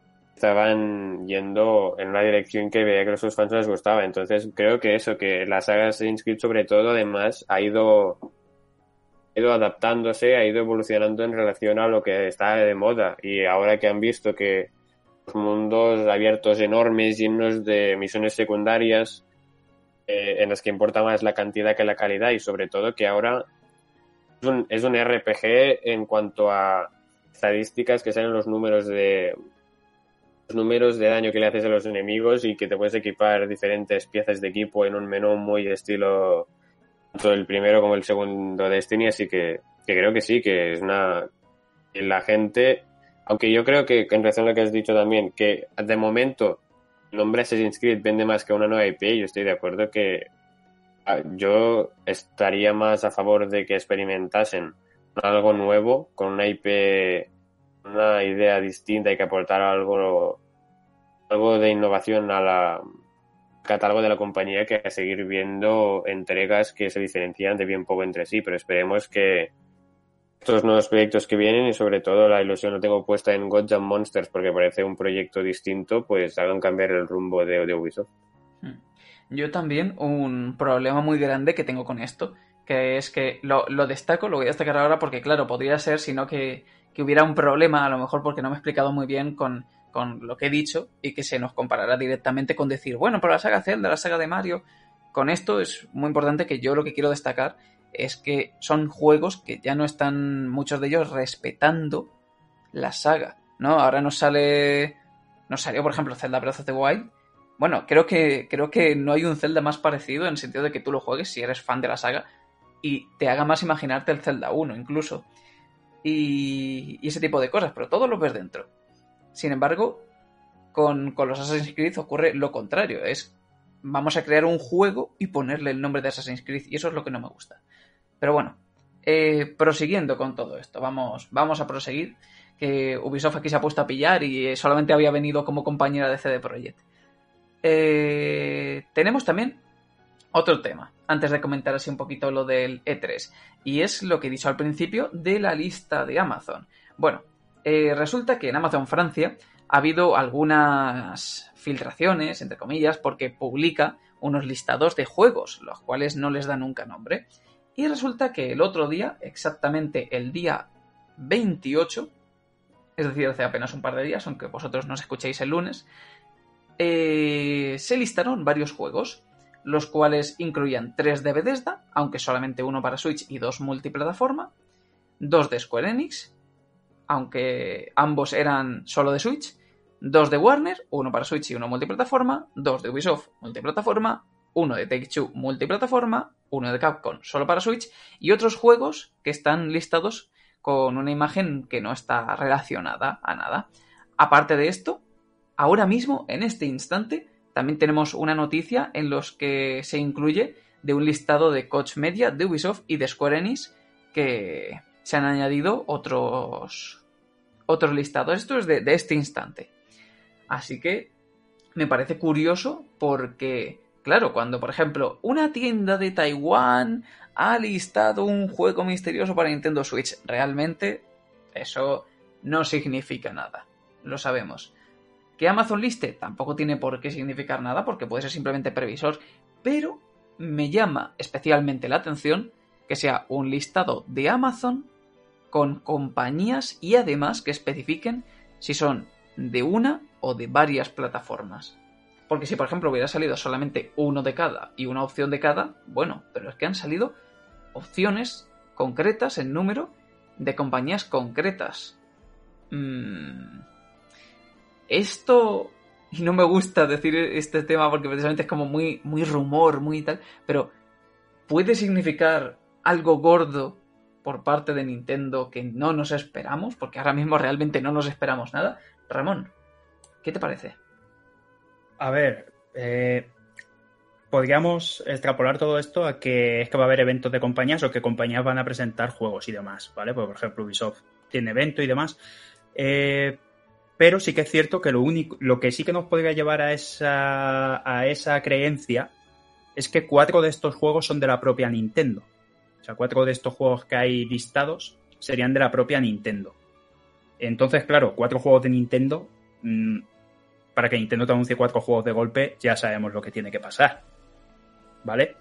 yendo en una dirección que veía que a sus fans no les gustaba. Entonces creo que que la saga Assassin's Creed, sobre todo, además ha ido adaptándose, ha ido evolucionando en relación a lo que está de moda, y ahora que han visto que los mundos abiertos enormes, llenos de misiones secundarias, en las que importa más la cantidad que la calidad, y sobre todo que ahora es un RPG en cuanto a estadísticas, que salen los números de daño que le haces a los enemigos, y que te puedes equipar diferentes piezas de equipo en un menú muy estilo tanto el primero como el segundo Destiny. Así que creo que sí, que es la gente, aunque yo creo que en relación a lo que has dicho también, que de momento el nombre Assassin's Creed vende más que una nueva IP, yo estoy de acuerdo que yo estaría más a favor de que experimentasen algo nuevo, con una IP, una idea distinta, y que aportar algo de innovación al catálogo de la compañía, que a seguir viendo entregas que se diferencian de bien poco entre sí. Pero esperemos que estos nuevos proyectos que vienen, y sobre todo la ilusión lo tengo puesta en Gods and Monsters, porque parece un proyecto distinto, pues hagan cambiar el rumbo de Ubisoft.
Yo también, un problema muy grande que tengo con esto, que es que lo destaco, lo voy a destacar ahora porque, claro, podría ser, sino que hubiera un problema, a lo mejor porque no me he explicado muy bien con lo que he dicho, y que se nos comparará directamente con decir, bueno, pero la saga Zelda, la saga de Mario. Con esto es muy importante que yo lo que quiero destacar es que son juegos que ya no están, muchos de ellos, respetando la saga, ¿no? Ahora nos salió, por ejemplo, Zelda Breath of the Wild. Bueno, creo que no hay un Zelda más parecido, en el sentido de que tú lo juegues si eres fan de la saga y te haga más imaginarte el Zelda 1 incluso. Y ese tipo de cosas, pero todo lo ves dentro. Sin embargo, con los Assassin's Creed ocurre lo contrario. Vamos a crear un juego y ponerle el nombre de Assassin's Creed, y eso es lo que no me gusta. Pero bueno, prosiguiendo con todo esto, vamos a proseguir, que Ubisoft aquí se ha puesto a pillar y solamente había venido como compañera de CD Projekt. Tenemos también otro tema, antes de comentar así un poquito lo del E3, y es lo que he dicho al principio de la lista de Amazon. Bueno, resulta que en Amazon Francia ha habido algunas filtraciones, entre comillas, porque publica unos listados de juegos, los cuales no les da nunca nombre, y resulta que el otro día, exactamente el día 28, es decir, hace apenas un par de días, aunque vosotros nos escuchéis el lunes, se listaron varios juegos, los cuales incluían 3 de Bethesda, aunque solamente uno para Switch y 2 multiplataforma, 2 de Square Enix, aunque ambos eran solo de Switch, 2 de Warner, uno para Switch y uno multiplataforma, 2 de Ubisoft multiplataforma, uno de Take-Two multiplataforma, uno de Capcom solo para Switch, y otros juegos que están listados con una imagen que no está relacionada a nada. Aparte de esto, ahora mismo, en este instante, también tenemos una noticia en los que se incluye de un listado de Koch Media, de Ubisoft y de Square Enix, que se han añadido otros listados. Esto es de este instante. Así que me parece curioso porque, claro, cuando, por ejemplo, una tienda de Taiwán ha listado un juego misterioso para Nintendo Switch, realmente eso no significa nada. Lo sabemos. ¿Que Amazon liste? Tampoco tiene por qué significar nada, porque puede ser simplemente previsor, pero me llama especialmente la atención que sea un listado de Amazon con compañías y además que especifiquen si son de una o de varias plataformas. Porque si, por ejemplo, hubiera salido solamente uno de cada y una opción de cada, bueno, pero es que han salido opciones concretas en número de compañías concretas. Esto y no me gusta decir este tema porque precisamente es como muy, muy rumor, muy tal, pero ¿puede significar algo gordo por parte de Nintendo que no nos esperamos? Porque ahora mismo realmente no nos esperamos nada. Ramón, ¿qué te parece?
A ver, podríamos extrapolar todo esto a que es que va a haber eventos de compañías o que compañías van a presentar juegos y demás, ¿vale? Pues, por ejemplo, Ubisoft tiene evento y demás. Pero sí que es cierto que lo que sí que nos podría llevar a esa creencia es que 4 de estos juegos son de la propia Nintendo. O sea, 4 de estos juegos que hay listados serían de la propia Nintendo. Entonces, claro, 4 juegos de Nintendo, para que Nintendo te anuncie 4 juegos de golpe, ya sabemos lo que tiene que pasar. ¿Vale?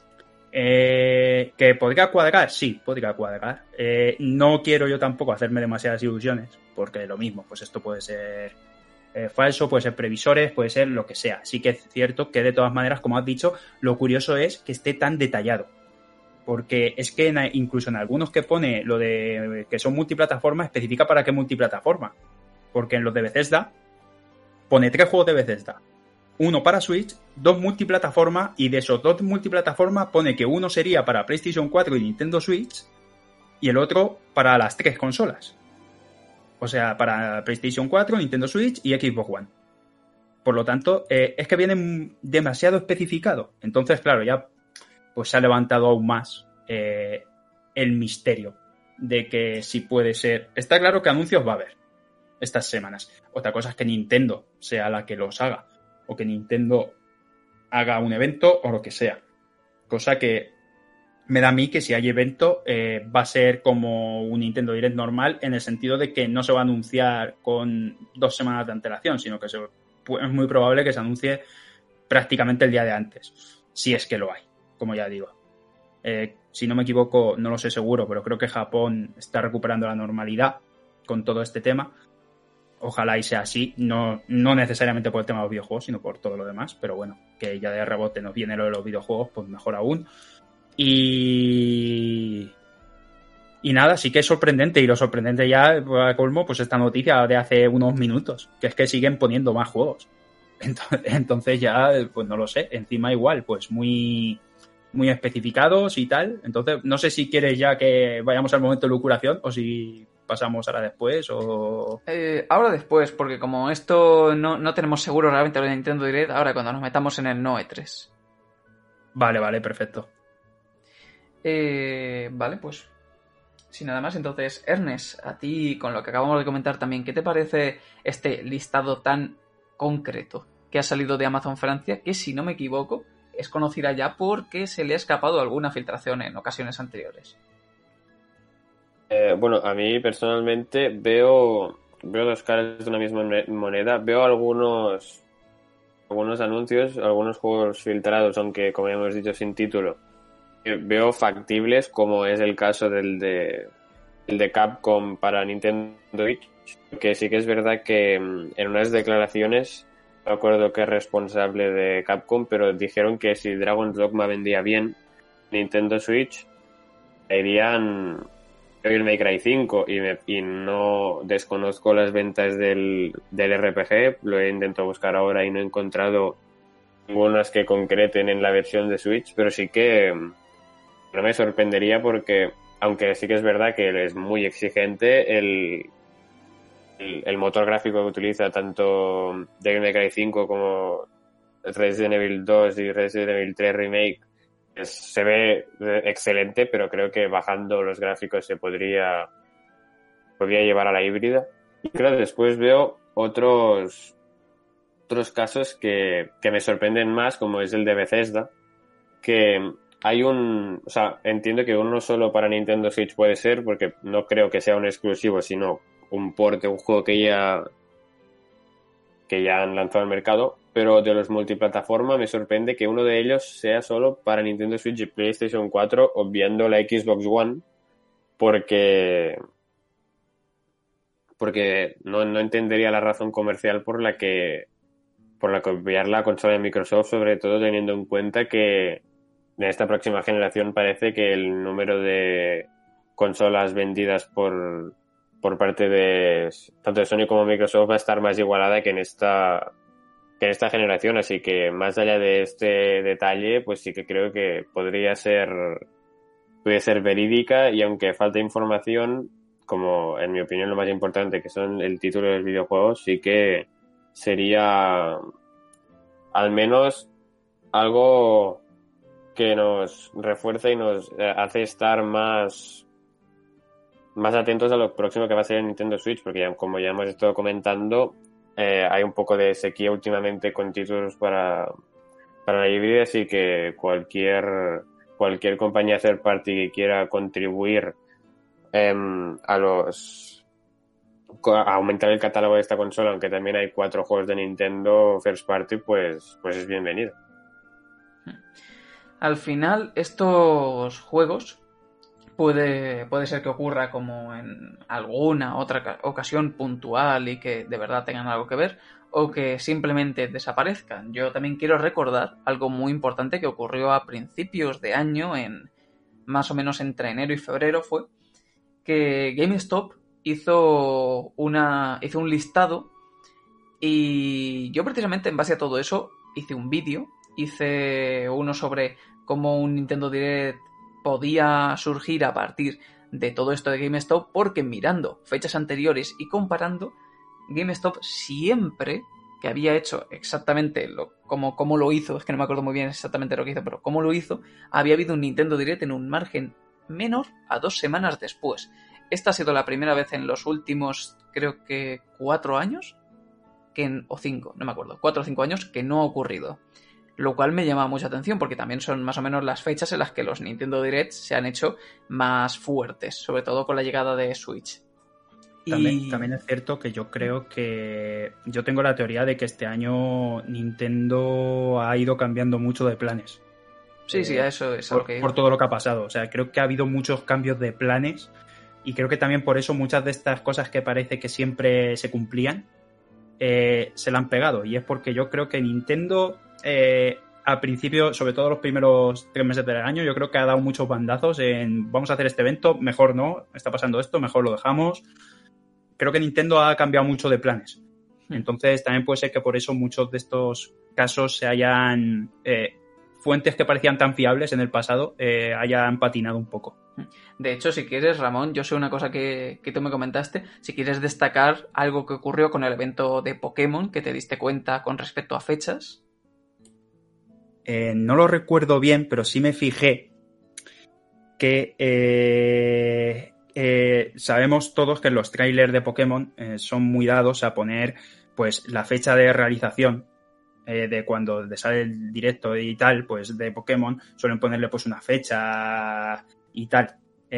¿Que podría cuadrar? Sí, podría cuadrar. No quiero yo tampoco hacerme demasiadas ilusiones, porque lo mismo, pues esto puede ser falso, puede ser previsores, puede ser lo que sea. Sí que es cierto que de todas maneras, como has dicho, lo curioso es que esté tan detallado. Porque es que incluso en algunos que pone lo de que son multiplataforma, especifica para qué multiplataforma. Porque en los de Bethesda pone 3 juegos de Bethesda. 1 para Switch, 2 multiplataforma, y de esos 2 multiplataforma pone que uno sería para PlayStation 4 y Nintendo Switch y el otro para las 3 consolas. O sea, para PlayStation 4, Nintendo Switch y Xbox One. Por lo tanto, es que vienen demasiado especificado. Entonces, claro, ya pues se ha levantado aún más el misterio de que si puede ser... Está claro que anuncios va a haber estas semanas. Otra cosa es que Nintendo sea la que los haga, o que Nintendo haga un evento o lo que sea. Cosa que me da a mí que si hay evento va a ser como un Nintendo Direct normal, en el sentido de que no se va a anunciar con 2 semanas de antelación, sino que es muy probable que se anuncie prácticamente el día de antes, si es que lo hay, como ya digo. Si no me equivoco, no lo sé seguro, pero creo que Japón está recuperando la normalidad con todo este tema. Ojalá y sea así, no necesariamente por el tema de los videojuegos, sino por todo lo demás, pero bueno, que ya de rebote nos viene lo de los videojuegos, pues mejor aún. Y nada, sí que es sorprendente, y lo sorprendente ya, a colmo, pues esta noticia de hace unos minutos, que es que siguen poniendo más juegos. Entonces ya, pues no lo sé, encima igual, pues muy especificados y tal. Entonces, no sé si quieres ya que vayamos al momento de locuración o si pasamos ahora después o...
Ahora después, porque como esto no tenemos seguro realmente lo de Nintendo Direct, ahora cuando nos metamos en el no E3.
Vale, perfecto.
Vale, pues sin nada más, entonces, Ernest, a ti, con lo que acabamos de comentar también, ¿qué te parece este listado tan concreto que ha salido de Amazon Francia, que si no me equivoco es conocida ya porque se le ha escapado alguna filtración en ocasiones anteriores?
Bueno, a mí personalmente veo 2 caras de una misma moneda. Veo algunos anuncios, algunos juegos filtrados, aunque como ya hemos dicho sin título, veo factibles, como es el caso el de Capcom para Nintendo Switch, que sí que es verdad que en unas declaraciones, no me acuerdo qué responsable de Capcom, pero dijeron que si Dragon's Dogma vendía bien Nintendo Switch, irían Devil May Cry 5 y no desconozco las ventas del RPG, lo he intentado buscar ahora y no he encontrado ningunas que concreten en la versión de Switch, pero sí que no me sorprendería porque, aunque sí que es verdad que es muy exigente, el motor gráfico que utiliza tanto Devil May Cry 5 como Resident Evil 2 y Resident Evil 3 Remake se ve excelente, pero creo que bajando los gráficos se podría llevar a la híbrida. Y creo que después veo otros casos que me sorprenden más, como es el de Bethesda, que hay o sea, entiendo que uno solo para Nintendo Switch puede ser, porque no creo que sea un exclusivo, sino un port de un juego que ya han lanzado al mercado, pero de los multiplataforma me sorprende que uno de ellos sea solo para Nintendo Switch y PlayStation 4, obviando la Xbox One, porque no entendería la razón comercial por la que obviar la consola de Microsoft, sobre todo teniendo en cuenta que en esta próxima generación parece que el número de consolas vendidas por parte de tanto de Sony como Microsoft va a estar más igualada que en esta en esta generación, así que más allá de este detalle, pues sí que creo que puede ser verídica, y aunque falta información, como en mi opinión lo más importante, que son el título de los videojuegos, sí que sería al menos algo que nos refuerza y nos hace estar más atentos a lo próximo que va a ser el Nintendo Switch, porque ya, como ya hemos estado comentando, hay un poco de sequía últimamente con títulos para la híbrida, así que cualquier compañía third party que quiera contribuir a aumentar el catálogo de esta consola, aunque también hay 4 juegos de Nintendo first party, pues es bienvenido.
Al final, estos juegos puede ser que ocurra como en alguna otra ocasión puntual y que de verdad tengan algo que ver, o que simplemente desaparezcan. Yo también quiero recordar algo muy importante que ocurrió a principios de año, más o menos entre enero y febrero fue, que GameStop hizo un listado, y yo precisamente en base a todo eso hice un vídeo, hice uno sobre cómo un Nintendo Direct podía surgir a partir de todo esto de GameStop, porque mirando fechas anteriores y comparando, GameStop siempre que había hecho exactamente como lo hizo, es que no me acuerdo muy bien exactamente lo que hizo, pero cómo lo hizo, había habido un Nintendo Direct en un margen menor a 2 semanas después. Esta ha sido la primera vez en los últimos, creo que 4 años, o 5, no me acuerdo, 4 o 5 años, que no ha ocurrido. Lo cual me llama mucha atención, porque también son más o menos las fechas en las que los Nintendo Direct se han hecho más fuertes, sobre todo con la llegada de Switch.
También es cierto que yo creo que... Yo tengo la teoría de que este año Nintendo ha ido cambiando mucho de planes.
Sí, a eso es algo que digo.
Por todo lo que ha pasado. O sea, creo que ha habido muchos cambios de planes, y creo que también por eso muchas de estas cosas que parece que siempre se cumplían se la han pegado. Y es porque yo creo que Nintendo... al principio, sobre todo los primeros 3 meses del año, yo creo que ha dado muchos bandazos en vamos a hacer este evento, mejor no, está pasando esto, mejor lo dejamos. Creo que Nintendo ha cambiado mucho de planes. Entonces también puede ser que por eso muchos de estos casos se hayan... fuentes que parecían tan fiables en el pasado hayan patinado un poco.
De hecho, si quieres, Ramón, yo sé una cosa que tú me comentaste, si quieres destacar algo que ocurrió con el evento de Pokémon, que te diste cuenta con respecto a fechas.
No lo recuerdo bien, pero sí me fijé que sabemos todos que los trailers de Pokémon son muy dados a poner pues la fecha de realización de cuando sale el directo y tal, pues de Pokémon suelen ponerle pues una fecha y tal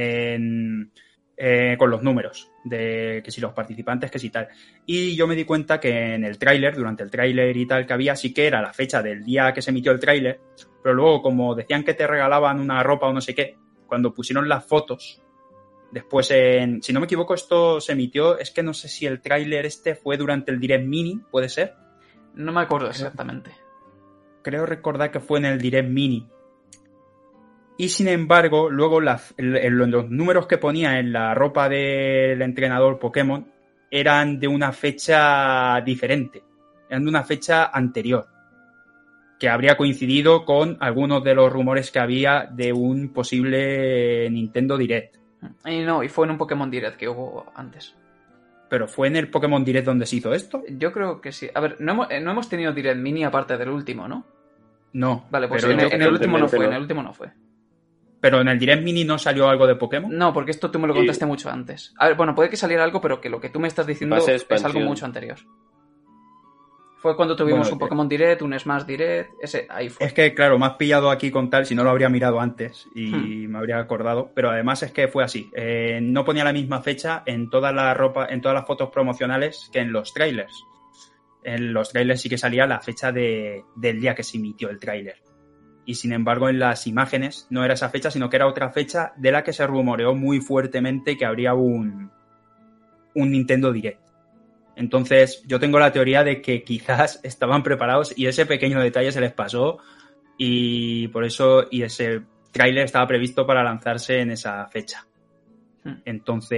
con los números de que si los participantes, que si tal. Y yo me di cuenta que en el tráiler, durante el tráiler y tal que había, sí que era la fecha del día que se emitió el tráiler, pero luego como decían que te regalaban una ropa o no sé qué, cuando pusieron las fotos, después si no me equivoco esto se emitió, es que no sé si el tráiler fue durante el Direct Mini, ¿puede ser?
No me acuerdo exactamente.
Creo recordar que fue en el Direct Mini. Y sin embargo, luego los números que ponía en la ropa del entrenador Pokémon eran de una fecha diferente. Eran de una fecha anterior. Que habría coincidido con algunos de los rumores que había de un posible Nintendo Direct.
Y fue en un Pokémon Direct que hubo antes.
¿Pero fue en el Pokémon Direct donde se hizo esto?
Yo creo que sí. A ver, no hemos tenido Direct Mini aparte del último, ¿no?
No.
Vale, pues en el último no fue, en el último no fue.
¿Pero en el Direct Mini no salió algo de Pokémon?
No, porque esto tú me lo contaste mucho antes. A ver, bueno, puede que saliera algo, pero que lo que tú me estás diciendo es algo mucho anterior. Fue cuando tuvimos un Pokémon Direct, un Smash Direct, ahí fue.
Es que, claro, me has pillado aquí con tal, si no lo habría mirado antes y me habría acordado, pero además es que fue así. No ponía la misma fecha en toda la ropa, en todas las fotos promocionales que en los trailers. En los trailers sí que salía la fecha del día que se emitió el trailer. Y sin embargo en las imágenes no era esa fecha, sino que era otra fecha de la que se rumoreó muy fuertemente que habría un Nintendo Direct. Entonces yo tengo la teoría de que quizás estaban preparados y ese pequeño detalle se les pasó y por eso ese tráiler estaba previsto para lanzarse en esa fecha.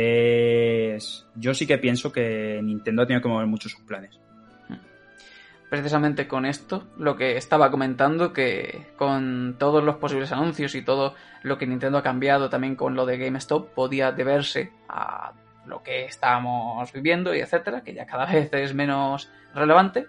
Entonces yo sí que pienso que Nintendo ha tenido que mover mucho sus planes.
precisamente con esto, lo que estaba comentando, que con todos los posibles anuncios y todo lo que Nintendo ha cambiado también con lo de GameStop podía deberse a lo que estábamos viviendo y etcétera, que ya cada vez es menos relevante.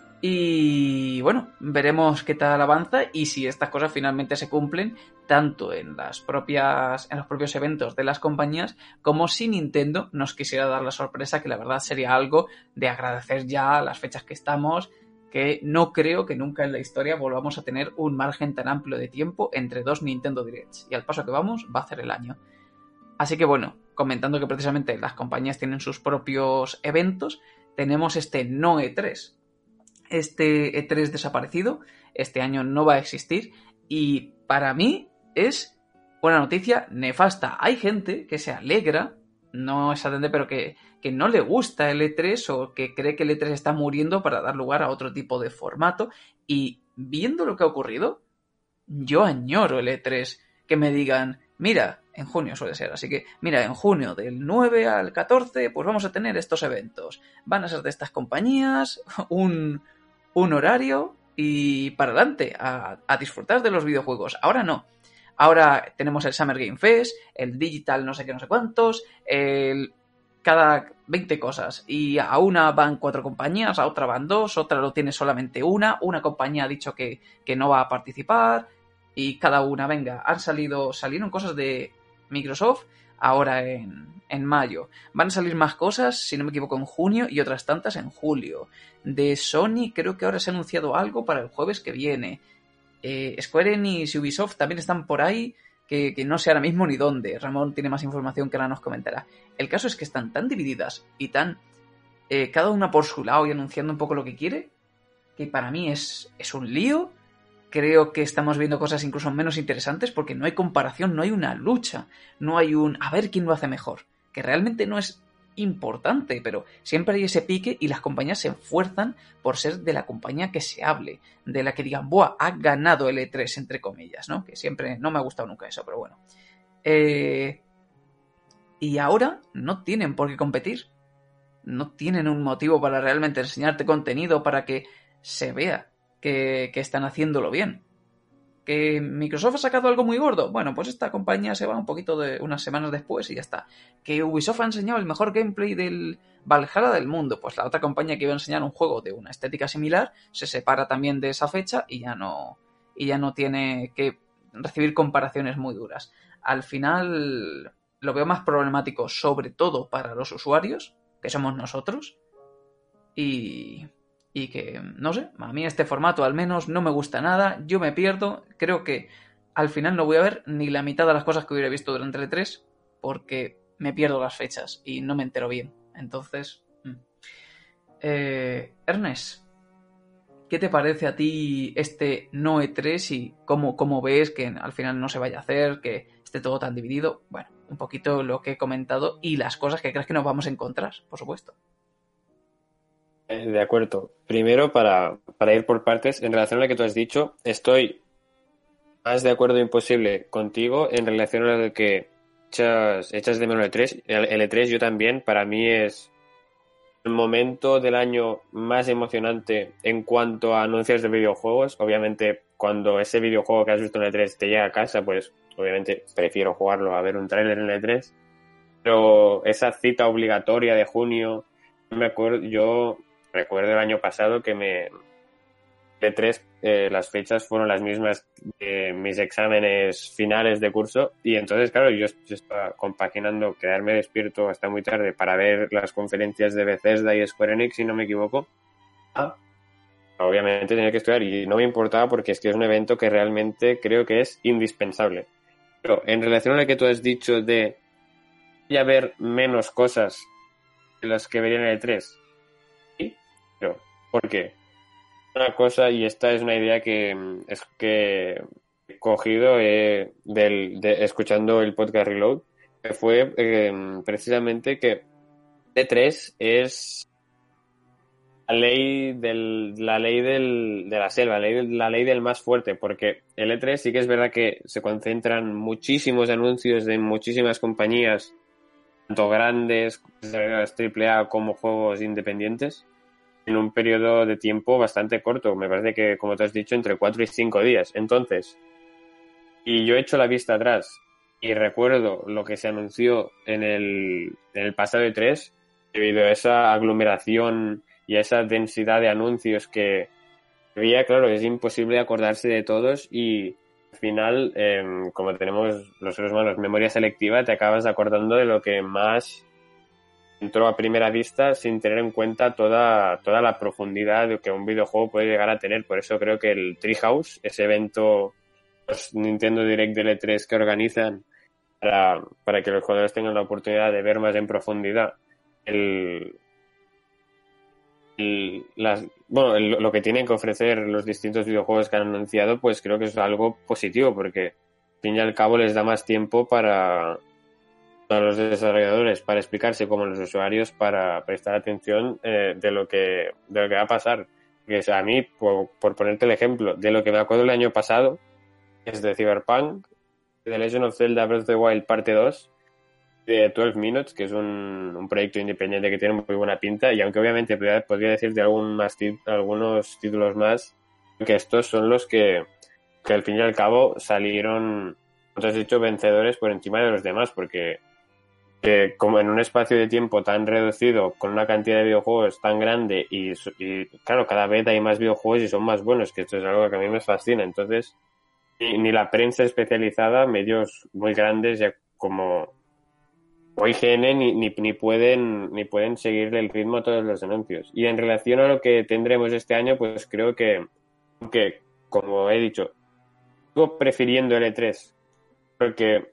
Y bueno, veremos qué tal avanza y si estas cosas finalmente se cumplen tanto en los propios eventos de las compañías, como si Nintendo nos quisiera dar la sorpresa, que la verdad sería algo de agradecer ya a las fechas que estamos, que no creo que nunca en la historia volvamos a tener un margen tan amplio de tiempo entre dos Nintendo Directs, y al paso que vamos va a hacer el año. Así que bueno, comentando que precisamente las compañías tienen sus propios eventos, tenemos este no E3. Este E3 desaparecido, este año no va a existir y para mí es una noticia nefasta. Hay gente que se alegra, no es atender, pero que no le gusta el E3 o que cree que el E3 está muriendo para dar lugar a otro tipo de formato, y viendo lo que ha ocurrido, yo añoro el E3, que me digan, mira, en junio suele ser, así que mira, en junio del 9 al 14 pues vamos a tener estos eventos, van a ser de estas compañías, un horario y para adelante, a disfrutar de los videojuegos. Ahora no. Ahora tenemos el Summer Game Fest, el Digital no sé qué, no sé cuántos, cada 20 cosas. Y a una van 4 compañías, a otra van 2, otra lo tiene solamente una compañía ha dicho que no va a participar, y cada una, venga, salieron cosas de Microsoft ahora en mayo. Van a salir más cosas, si no me equivoco, en junio y otras tantas en julio. De Sony creo que ahora se ha anunciado algo para el jueves que viene. Square Enix y Ubisoft también están por ahí, que no sé ahora mismo ni dónde. Ramón tiene más información que ahora nos comentará. El caso es que están tan divididas y tan cada una por su lado y anunciando un poco lo que quiere, que para mí es un lío. Creo que estamos viendo cosas incluso menos interesantes porque no hay comparación, no hay una lucha, no hay a ver quién lo hace mejor, que realmente no es importante, pero siempre hay ese pique y las compañías se esfuerzan por ser de la compañía que se hable, de la que digan, ¡buah! Ha ganado el E3, entre comillas, ¿no? Que siempre no me ha gustado nunca eso, pero bueno. Y ahora no tienen por qué competir, no tienen un motivo para realmente enseñarte contenido para que se vea que están haciéndolo bien. ¿Que Microsoft ha sacado algo muy gordo? Bueno, pues esta compañía se va un poquito de unas semanas después y ya está. ¿Que Ubisoft ha enseñado el mejor gameplay del Valhalla del mundo? Pues la otra compañía que iba a enseñar un juego de una estética similar se separa también de esa fecha y ya no tiene que recibir comparaciones muy duras. Al final lo veo más problemático, sobre todo para los usuarios, que somos nosotros, y que, no sé, a mí este formato al menos no me gusta nada, yo me pierdo, creo que al final no voy a ver ni la mitad de las cosas que hubiera visto durante el E3 porque me pierdo las fechas y no me entero bien. Entonces, Ernest, ¿qué te parece a ti este no E3 y cómo ves que al final no se vaya a hacer, que esté todo tan dividido? Bueno, un poquito lo que he comentado y las cosas que crees que nos vamos a encontrar, por supuesto.
De acuerdo. Primero, para ir por partes, en relación a lo que tú has dicho, estoy más de acuerdo imposible contigo en relación a lo que echas de menos el E3. El E3 yo también, para mí es el momento del año más emocionante en cuanto a anuncios de videojuegos. Obviamente, cuando ese videojuego que has visto en el E3 te llega a casa, pues obviamente prefiero jugarlo a ver un tráiler en el E3. Pero esa cita obligatoria de junio, yo recuerdo el año pasado que E3, las fechas fueron las mismas de mis exámenes finales de curso, y entonces, claro, yo estaba compaginando quedarme despierto hasta muy tarde para ver las conferencias de Bethesda y Square Enix, si no me equivoco. Obviamente tenía que estudiar y no me importaba porque es que es un evento que realmente creo que es indispensable. Pero en relación a lo que tú has dicho de ya ver menos cosas de las que verían en el E3, pero, ¿por qué? Una cosa, y esta es una idea que he cogido escuchando el podcast Reload, que fue precisamente que E3 es la ley de la selva, la ley del más fuerte, porque el E3 sí que es verdad que se concentran muchísimos anuncios de muchísimas compañías, tanto grandes, AAA como juegos independientes. en un periodo de tiempo bastante corto. Me parece que, como te has dicho, entre 4 y 5 días. Entonces, y yo he hecho la vista atrás y recuerdo lo que se anunció en el pasado E3, debido a esa aglomeración y a esa densidad de anuncios que había, claro, es imposible acordarse de todos y al final, como tenemos los seres humanos memoria selectiva, te acabas acordando de lo que más entró a primera vista sin tener en cuenta toda la profundidad que un videojuego puede llegar a tener. Por eso creo que el Treehouse, ese evento, los Nintendo Direct del E3 que organizan para que los jugadores tengan la oportunidad de ver más en profundidad lo que tienen que ofrecer los distintos videojuegos que han anunciado, pues creo que es algo positivo, porque al fin y al cabo les da más tiempo para los desarrolladores para explicarse, como los usuarios para prestar atención de lo que va a pasar. Que a mí, por ponerte el ejemplo, de lo que me acuerdo el año pasado, es de Cyberpunk, The Legend of Zelda Breath of the Wild parte 2, de 12 Minutes, que es un proyecto independiente que tiene muy buena pinta, y aunque obviamente podría decirte algunos títulos más, que estos son los que al fin y al cabo salieron, como te has dicho, vencedores por encima de los demás, porque como en un espacio de tiempo tan reducido, con una cantidad de videojuegos tan grande y claro, cada vez hay más videojuegos y son más buenos, que esto es algo que a mí me fascina. Entonces, ni la prensa especializada, medios muy grandes ya como IGN ni pueden seguirle el ritmo a todos los anuncios. Y en relación a lo que tendremos este año, pues creo que como he dicho, sigo prefiriendo el E3, porque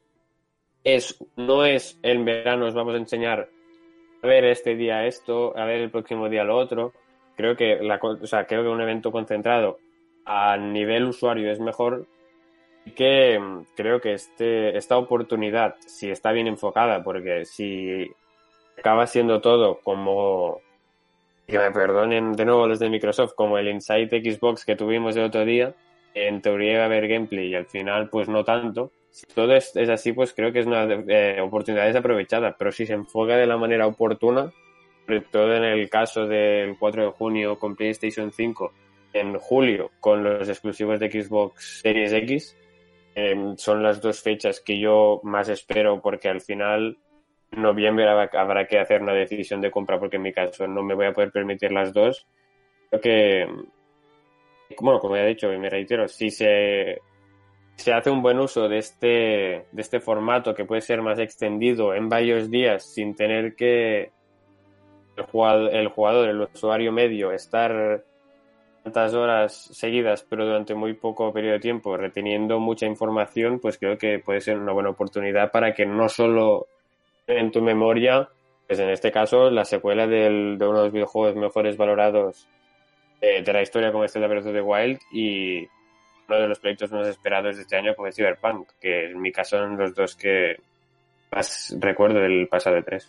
no es en verano os vamos a enseñar a ver este día esto, a ver el próximo día lo otro. Creo que creo que un evento concentrado a nivel usuario es mejor, y que creo que esta oportunidad, si está bien enfocada, porque si acaba siendo todo como, que me perdonen de nuevo los de Microsoft, como el Inside Xbox que tuvimos el otro día, en teoría iba a haber gameplay y al final pues no tanto. Si todo es así, pues creo que es una oportunidad desaprovechada, pero si se enfoca de la manera oportuna, sobre todo en el caso del 4 de junio con PlayStation 5, en julio con los exclusivos de Xbox Series X, son las dos fechas que yo más espero, porque al final en noviembre habrá que hacer una decisión de compra, porque en mi caso no me voy a poder permitir las dos. Creo que, bueno, como ya he dicho y me reitero, si se hace un buen uso de este formato, que puede ser más extendido en varios días sin tener que el jugador, el usuario medio, estar tantas horas seguidas pero durante muy poco periodo de tiempo reteniendo mucha información, pues creo que puede ser una buena oportunidad para que no solo en tu memoria, pues en este caso la secuela de uno de los videojuegos mejores valorados de la historia, como es el Breath of the Wild, y uno de los proyectos más esperados de este año, como es Cyberpunk, que en mi caso son los dos que más recuerdo del pasado E3.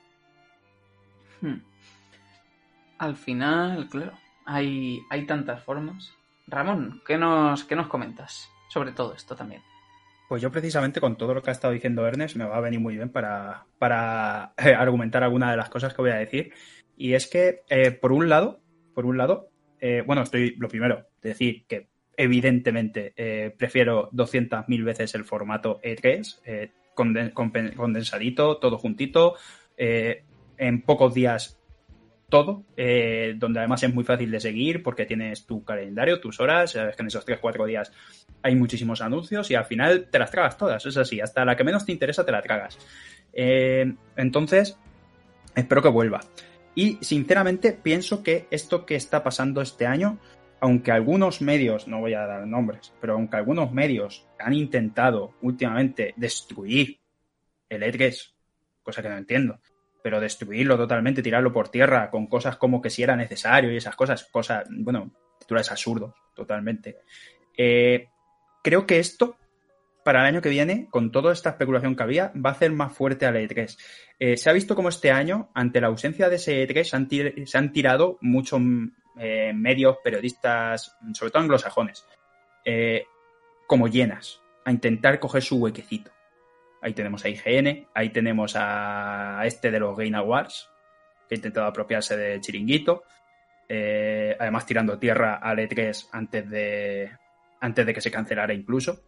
Al final, claro, hay tantas formas. Ramón, ¿qué nos comentas sobre todo esto también?
Pues yo precisamente con todo lo que ha estado diciendo Ernest me va a venir muy bien para argumentar alguna de las cosas que voy a decir. Y es que, por un lado, bueno, lo primero, decir que evidentemente prefiero 200.000 veces el formato E3, condensadito, todo juntito, en pocos días todo, donde además es muy fácil de seguir porque tienes tu calendario, tus horas, sabes que en esos 3-4 días hay muchísimos anuncios y al final te las tragas todas, es así, hasta la que menos te interesa te la tragas. Entonces, espero que vuelva. Y sinceramente pienso que esto que está pasando este año, aunque algunos medios, no voy a dar nombres, pero aunque algunos medios han intentado últimamente destruir el E3, cosa que no entiendo, pero destruirlo totalmente, tirarlo por tierra con cosas como que si era necesario y esas cosas, bueno, titulares absurdos, totalmente. Creo que esto, para el año que viene, con toda esta especulación que había, va a hacer más fuerte al E3. Se ha visto como este año, ante la ausencia de ese E3, se han tirado muchos medios, periodistas, sobre todo anglosajones, como llenas, a intentar coger su huequecito. Ahí tenemos a IGN, ahí tenemos a de los Game Awards, que ha intentado apropiarse del chiringuito. además tirando tierra al E3 antes de que se cancelara incluso.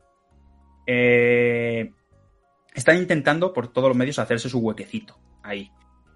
Están intentando por todos los medios hacerse su huequecito ahí.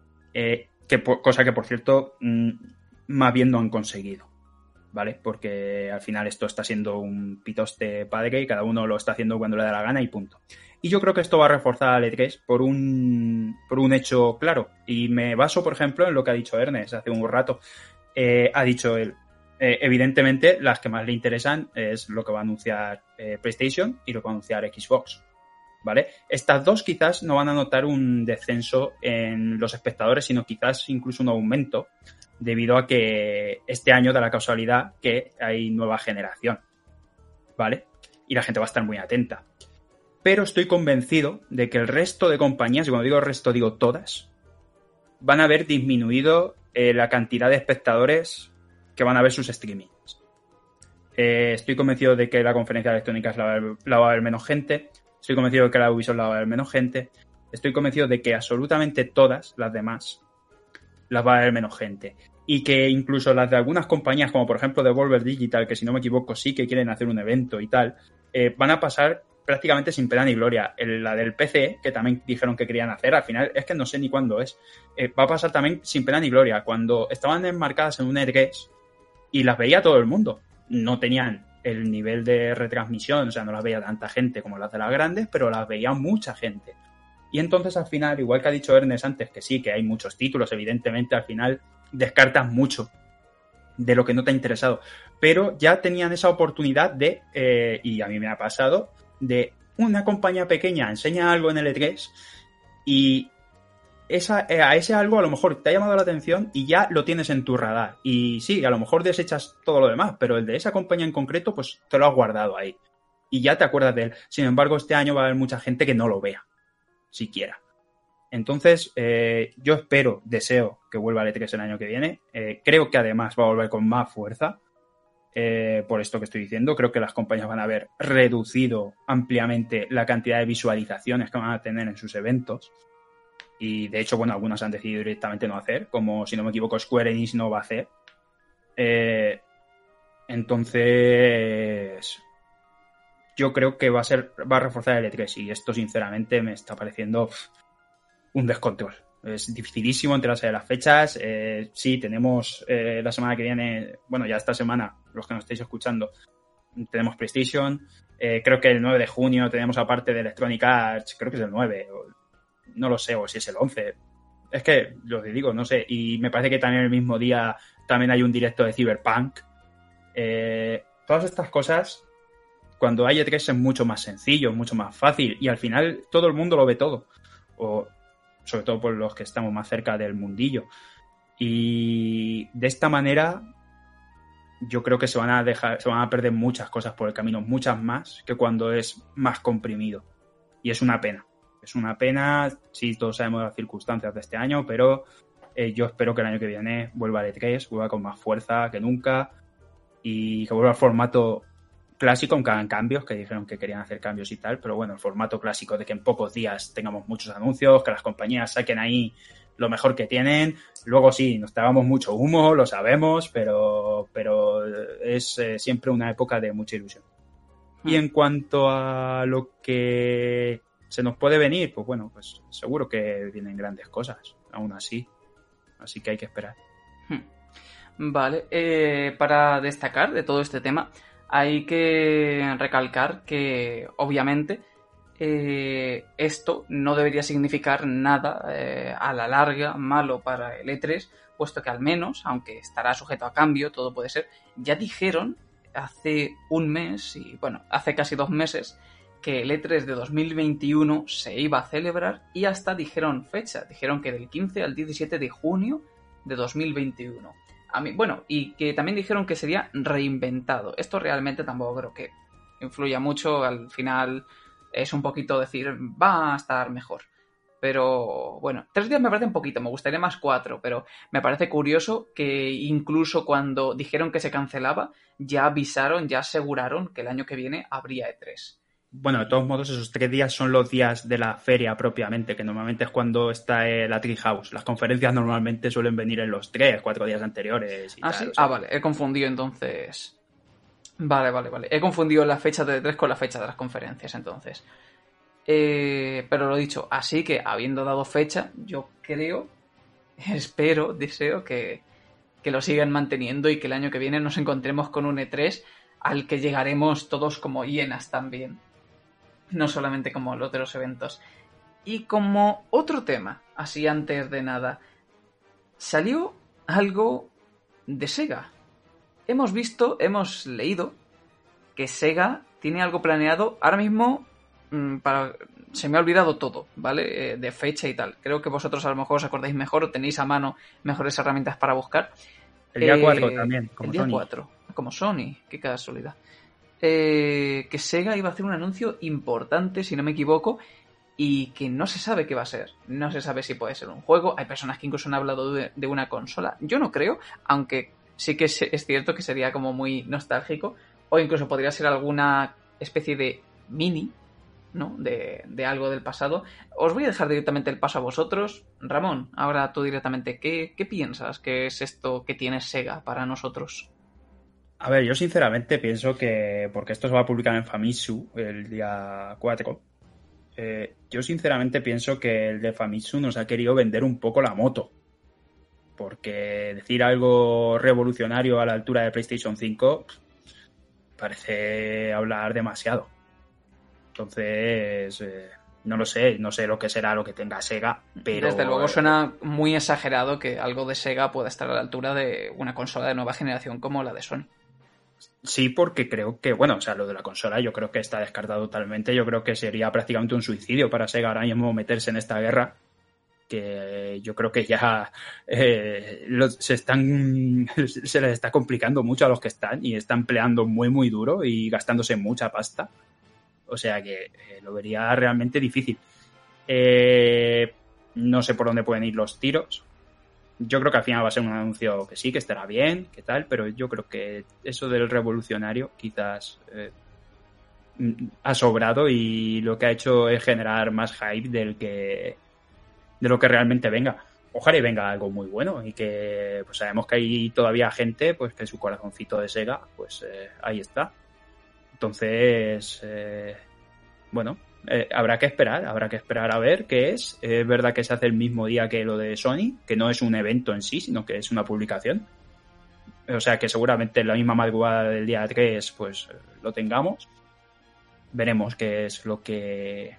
Cosa que, por cierto, más bien no han conseguido, ¿vale? Porque al final esto está siendo un pitoste padre y cada uno lo está haciendo cuando le da la gana y punto. Y yo creo que esto va a reforzar al E3 por un hecho claro. Y me baso, por ejemplo, en lo que ha dicho Ernest hace un rato. Ha dicho él, evidentemente, las que más le interesan es lo que va a anunciar PlayStation y lo que va a anunciar Xbox, ¿vale? Estas dos quizás no van a notar un descenso en los espectadores, sino quizás incluso un aumento, debido a que este año da la casualidad que hay nueva generación, ¿vale? Y la gente va a estar muy atenta. Pero estoy convencido de que el resto de compañías, y cuando digo resto digo todas, van a haber disminuido la cantidad de espectadores que van a ver sus streamings. Estoy convencido de que la conferencia de Electronic la va a ver menos gente. Estoy convencido de que la Ubisoft la va a ver menos gente. Estoy convencido de que absolutamente todas las demás las va a ver menos gente. Y que incluso las de algunas compañías, como por ejemplo Devolver Digital, que si no me equivoco sí que quieren hacer un evento y tal, van a pasar prácticamente sin pena ni gloria. La del PC, que también dijeron que querían hacer, al final es que no sé ni cuándo es, va a pasar también sin pena ni gloria. Cuando estaban enmarcadas en un E3 y las veía todo el mundo, no tenían el nivel de retransmisión, o sea, no las veía tanta gente como las de las grandes, pero las veía mucha gente. Y entonces al final, igual que ha dicho Ernest antes, que sí, que hay muchos títulos, evidentemente al final descartas mucho de lo que no te ha interesado, pero ya tenían esa oportunidad de, y a mí me ha pasado, de una compañía pequeña enseña algo en el E3 y a ese algo a lo mejor te ha llamado la atención y ya lo tienes en tu radar. Y sí, a lo mejor desechas todo lo demás, pero el de esa compañía en concreto, pues te lo has guardado ahí. Y ya te acuerdas de él. Sin embargo, este año va a haber mucha gente que no lo vea, siquiera. Entonces, yo deseo que vuelva al E3 el año que viene. Creo que además va a volver con más fuerza. Por esto que estoy diciendo, creo que las compañías van a haber reducido ampliamente la cantidad de visualizaciones que van a tener en sus eventos. Y de hecho, bueno, algunas han decidido directamente no hacer, como si no me equivoco Square Enix no va a hacer. Entonces, yo creo que va a reforzar el E3 y esto sinceramente me está pareciendo un descontrol. Es dificilísimo enterarse de las fechas. Sí, tenemos la semana que viene, bueno, ya esta semana, los que nos estáis escuchando, tenemos PlayStation. Creo que el 9 de junio tenemos aparte de Electronic Arts, creo que es el 9, no lo sé, o si es el 11. Es que, lo que digo, no sé. Y me parece que también el mismo día también hay un directo de Cyberpunk. Todas estas cosas, cuando hay E3 es mucho más sencillo, mucho más fácil y al final todo el mundo lo ve todo. O sobre todo por los que estamos más cerca del mundillo. Y de esta manera yo creo que se van a perder muchas cosas por el camino, muchas más que cuando es más comprimido. Y es una pena. Es una pena, sí, todos sabemos las circunstancias de este año, pero yo espero que el año que viene vuelva al E3, vuelva con más fuerza que nunca y que vuelva al formato clásico, aunque hagan cambios, que dijeron que querían hacer cambios y tal, pero bueno, el formato clásico de que en pocos días tengamos muchos anuncios, que las compañías saquen ahí lo mejor que tienen. Luego sí, nos tragamos mucho humo, lo sabemos, pero es siempre una época de mucha ilusión. Y en cuanto a lo que se nos puede venir, pues bueno, pues seguro que vienen grandes cosas, aún así. Así que hay que esperar.
Vale, para destacar de todo este tema, hay que recalcar que, obviamente, esto no debería significar nada a la larga malo para el E3, puesto que al menos, aunque estará sujeto a cambio, todo puede ser, ya dijeron hace un mes, y bueno, hace casi 2 meses, que el E3 de 2021 se iba a celebrar y hasta dijeron fecha, dijeron que del 15 al 17 de junio de 2021. Bueno, y que también dijeron que sería reinventado. Esto realmente tampoco creo que influya mucho. Al final es un poquito decir, va a estar mejor. Pero bueno, 3 días me parece un poquito, me gustaría más 4, pero me parece curioso que incluso cuando dijeron que se cancelaba, ya avisaron, ya aseguraron que el año que viene habría E3.
bueno, de todos modos, esos 3 días son los días de la feria propiamente, que normalmente es cuando está la Treehouse. Las conferencias normalmente suelen venir en los 3-4 días anteriores y tal.
¿Sí?
O sea,
Vale, he confundido entonces. Vale. He confundido la fecha de E3 con la fecha de las conferencias, entonces. Pero lo dicho, así que habiendo dado fecha, yo creo, espero, deseo que lo sigan manteniendo y que el año que viene nos encontremos con un E3 al que llegaremos todos como hienas también. No solamente como los de los eventos. Y como otro tema, así antes de nada, salió algo de Sega. Hemos leído que Sega tiene algo planeado ahora mismo. Se me ha olvidado todo, ¿vale? De fecha y tal. Creo que vosotros a lo mejor os acordáis mejor o tenéis a mano mejores herramientas para buscar.
El día 4 también, como
el día
Sony.
4, como Sony, qué casualidad. Que Sega iba a hacer un anuncio importante, si no me equivoco, y que no se sabe qué va a ser. No se sabe si puede ser un juego. Hay personas que incluso han hablado de una consola. Yo no creo, aunque sí que es cierto que sería como muy nostálgico, o incluso podría ser alguna especie de mini, ¿no? De algo del pasado. Os voy a dejar directamente el paso a vosotros. Ramón, ahora tú directamente, ¿qué piensas que es esto que tiene Sega para nosotros?
A ver, yo sinceramente pienso que, porque esto se va a publicar en Famitsu el día 4, yo sinceramente pienso que el de Famitsu nos ha querido vender un poco la moto. Porque decir algo revolucionario a la altura de PlayStation 5 parece hablar demasiado. Entonces, no lo sé, no sé lo que será lo que tenga Sega, pero...
Desde luego suena muy exagerado que algo de Sega pueda estar a la altura de una consola de nueva generación como la de Sony.
Sí, porque creo que, bueno, o sea, lo de la consola yo creo que está descartado totalmente. Yo creo que sería prácticamente un suicidio para Sega ahora mismo meterse en esta guerra, que yo creo que ya se les está complicando mucho a los que están y están peleando muy, muy duro y gastándose mucha pasta. O sea que lo vería realmente difícil. No sé por dónde pueden ir los tiros. Yo creo que al final va a ser un anuncio que sí, que estará bien, que tal, pero yo creo que eso del revolucionario quizás ha sobrado y lo que ha hecho es generar más hype de lo que realmente venga. Ojalá y venga algo muy bueno y que pues sabemos que hay todavía gente pues que su corazoncito de Sega pues ahí está. Entonces, bueno, habrá que esperar a ver qué es. Es verdad que se hace el mismo día que lo de Sony, que no es un evento en sí, sino que es una publicación. O sea que seguramente en la misma madrugada del día 3 pues lo tengamos. Veremos qué es lo que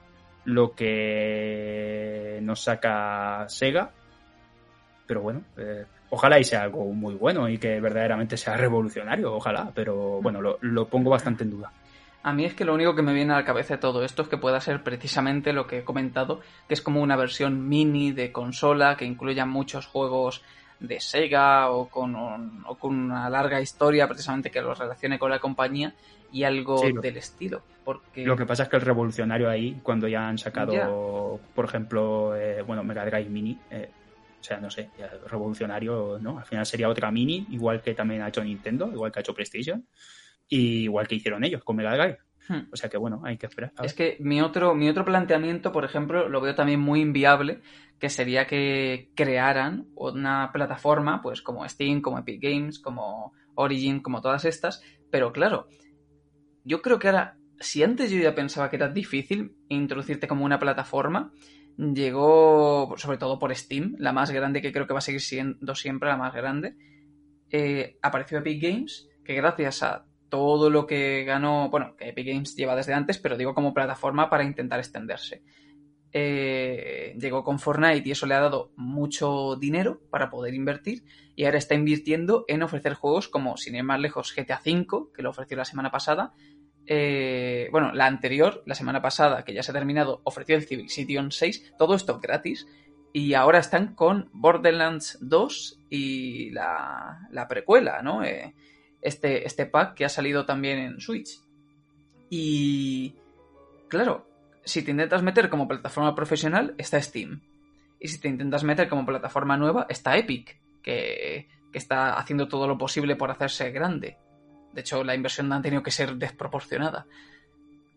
nos saca Sega. Pero bueno, ojalá y sea algo muy bueno y que verdaderamente sea revolucionario, ojalá, pero bueno, lo pongo bastante en duda.
A mí es que lo único que me viene a la cabeza de todo esto es que pueda ser precisamente lo que he comentado, que es como una versión mini de consola que incluya muchos juegos de Sega o con una larga historia precisamente que los relacione con la compañía y algo del estilo. Porque...
Lo que pasa es que el revolucionario ahí, cuando ya han sacado, por ejemplo, Mega Drive Mini... O sea, no sé, revolucionario, ¿no? Al final sería otra mini, igual que también ha hecho Nintendo, igual que ha hecho PlayStation, y igual que hicieron ellos con Mega Drive. O sea que, bueno, hay que esperar.
Es que mi otro planteamiento, por ejemplo, lo veo también muy inviable, que sería que crearan una plataforma, pues como Steam, como Epic Games, como Origin, como todas estas, pero claro, yo creo que ahora, si antes yo ya pensaba que era difícil introducirte como una plataforma, llegó, sobre todo por Steam, la más grande, que creo que va a seguir siendo siempre la más grande. Apareció Epic Games, que gracias a todo lo que ganó, bueno, que Epic Games lleva desde antes, pero digo como plataforma para intentar extenderse. Llegó con Fortnite y eso le ha dado mucho dinero para poder invertir y ahora está invirtiendo en ofrecer juegos como, sin ir más lejos, GTA V, que lo ofreció la semana pasada. La anterior, la semana pasada, que ya se ha terminado, ofreció el Civilization 6, todo esto gratis, y ahora están con Borderlands 2 y la precuela, ¿no? Este pack que ha salido también en Switch. Y claro, si te intentas meter como plataforma profesional, está Steam. Y si te intentas meter como plataforma nueva, está Epic, que está haciendo todo lo posible por hacerse grande. De hecho, la inversión ha tenido que ser desproporcionada.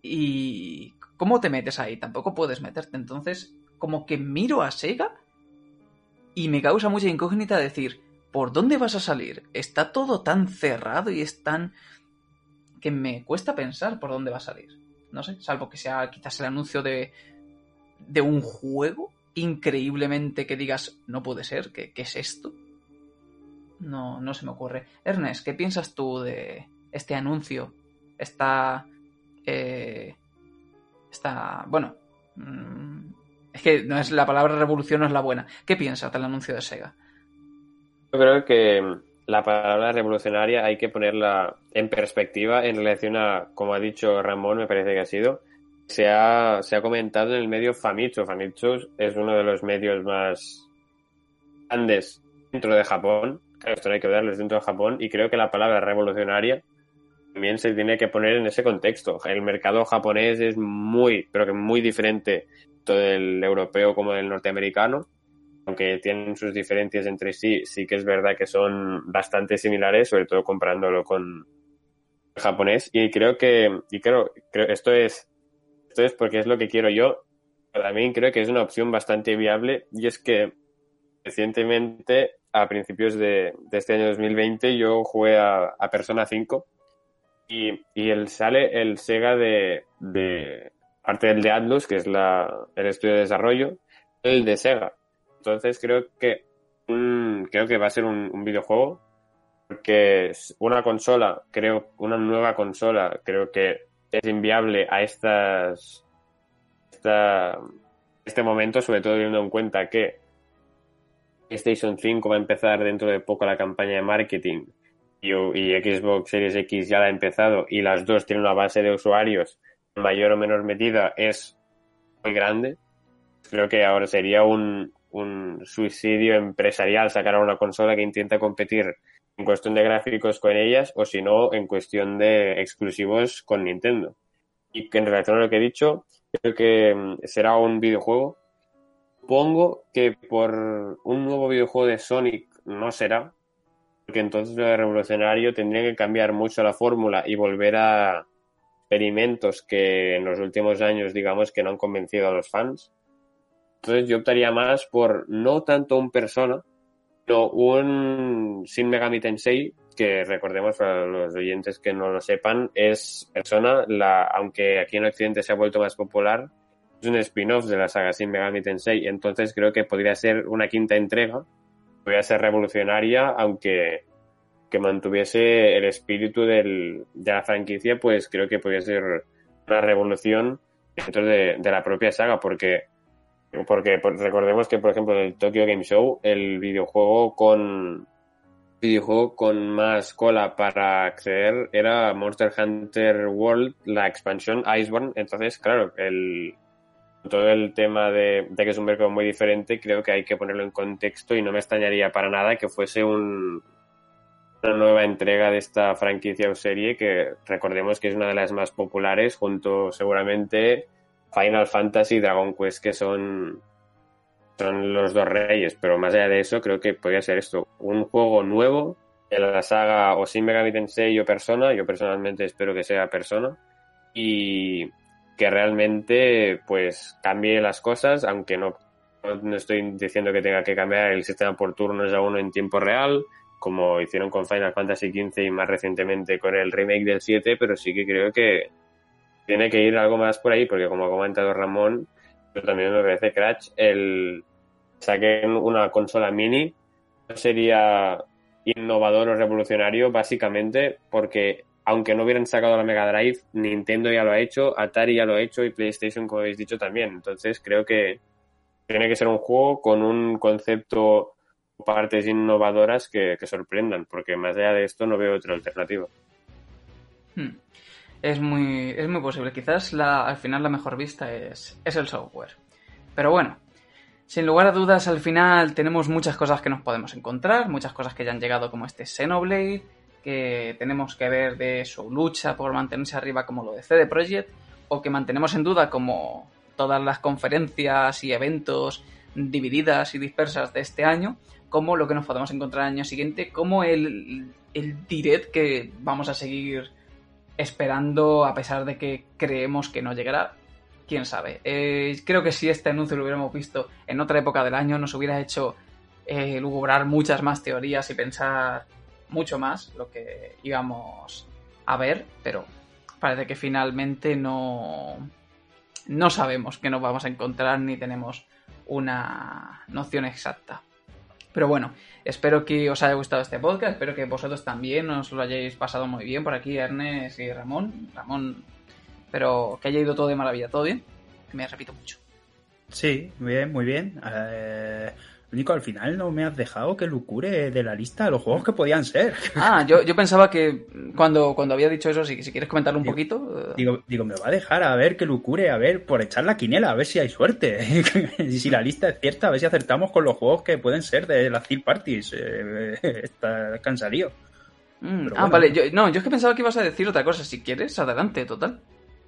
¿Y cómo te metes ahí? Tampoco puedes meterte. Entonces, como que miro a Sega y me causa mucha incógnita decir, ¿por dónde vas a salir? Está todo tan cerrado y es tan... que me cuesta pensar por dónde va a salir. No sé, salvo que sea quizás el anuncio de un juego increíblemente que digas, no puede ser, ¿qué es esto? No se me ocurre. Ernest, ¿qué piensas tú de este anuncio? Bueno, es que no es la palabra revolución, no es la buena. ¿Qué piensas del anuncio de Sega?
Yo creo que la palabra revolucionaria hay que ponerla en perspectiva en relación a, como ha dicho Ramón, me parece que ha sido, se ha comentado en el medio Famitsu. Famitsu es uno de los medios más grandes dentro de Japón. Claro, esto no hay que verles dentro de Japón, y creo que la palabra revolucionaria también se tiene que poner en ese contexto. El mercado japonés es muy, pero que muy diferente tanto del europeo como del norteamericano. Aunque tienen sus diferencias entre sí, sí que es verdad que son bastante similares, sobre todo comparándolo con el japonés. Y creo esto es porque es lo que quiero yo. Pero también creo que es una opción bastante viable, y es que recientemente, a principios de este año 2020, yo jugué a Persona 5 y sale el Sega de parte del de Atlus, que es el estudio de desarrollo, el de Sega. Entonces creo que va a ser un videojuego, porque una nueva consola, creo que es inviable a este momento, sobre todo teniendo en cuenta que PlayStation 5 va a empezar dentro de poco la campaña de marketing y Xbox Series X ya la ha empezado, y las dos tienen una base de usuarios en mayor o menor medida es muy grande. Creo que ahora sería un suicidio empresarial sacar a una consola que intenta competir en cuestión de gráficos con ellas, o si no, en cuestión de exclusivos con Nintendo. Y que en relación a lo que he dicho, creo que será un videojuego. Supongo que por un nuevo videojuego de Sonic no será, porque entonces lo de revolucionario tendría que cambiar mucho la fórmula y volver a experimentos que en los últimos años, digamos, que no han convencido a los fans. Entonces yo optaría más por no tanto un Persona, sino un Shin Megami Tensei, que recordemos para los oyentes que no lo sepan, es Persona, aunque aquí en Occidente se ha vuelto más popular, es un spin-off de la saga Shin Megami Tensei. Entonces creo que podría ser una quinta entrega, podría ser revolucionaria, aunque que mantuviese el espíritu de la franquicia, pues creo que podría ser una revolución dentro de la propia saga, porque recordemos que, por ejemplo, en el Tokyo Game Show, el videojuego con más cola para acceder era Monster Hunter World, la expansión Iceborne. Entonces, claro, todo el tema de que es un mercado muy diferente, creo que hay que ponerlo en contexto, y no me extrañaría para nada que fuese una nueva entrega de esta franquicia o serie, que recordemos que es una de las más populares, junto seguramente Final Fantasy y Dragon Quest, que son los dos reyes. Pero más allá de eso, creo que podría ser esto, un juego nuevo de la saga o Shin Megami Tensei o Persona. Yo personalmente espero que sea Persona, y que realmente pues cambie las cosas, aunque no estoy diciendo que tenga que cambiar el sistema por turnos a uno en tiempo real, como hicieron con Final Fantasy XV y más recientemente con el remake del 7, pero sí que creo que tiene que ir algo más por ahí, porque como ha comentado Ramón, pero también me parece Crash, saquen una consola mini no sería innovador o revolucionario, básicamente porque aunque no hubieran sacado la Mega Drive, Nintendo ya lo ha hecho, Atari ya lo ha hecho y PlayStation, como habéis dicho, también. Entonces creo que tiene que ser un juego con un concepto, partes innovadoras que sorprendan, porque más allá de esto no veo otra alternativa.
Es muy posible. Quizás al final la mejor vista es el software. Pero bueno, sin lugar a dudas, al final tenemos muchas cosas que nos podemos encontrar, muchas cosas que ya han llegado, como este Xenoblade, que tenemos que ver de su lucha por mantenerse arriba, como lo de CD Projekt, o que mantenemos en duda como todas las conferencias y eventos divididas y dispersas de este año, como lo que nos podemos encontrar el año siguiente, como el Direct que vamos a seguir esperando, a pesar de que creemos que no llegará. Quién sabe. Creo que si este anuncio lo hubiéramos visto en otra época del año, nos hubiera hecho lugurar muchas más teorías y pensar mucho más lo que íbamos a ver, pero parece que finalmente no sabemos qué nos vamos a encontrar ni tenemos una noción exacta. Pero bueno, espero que os haya gustado este podcast, espero que vosotros también os lo hayáis pasado muy bien por aquí, Ernest y Ramón, pero que haya ido todo de maravilla, todo bien, que me repito mucho.
Sí, bien, muy bien. Lo único, al final no me has dejado que lucure de la lista de los juegos que podían ser.
Yo pensaba que cuando había dicho eso, si quieres comentarlo un poquito.
Digo, me va a dejar a ver que lucure, a ver, por echar la quiniela, a ver si hay suerte. Y si la lista es cierta, a ver si acertamos con los juegos que pueden ser de las third parties. Está cansadío.
Bueno. Vale, yo es que pensaba que ibas a decir otra cosa. Si quieres, adelante, total.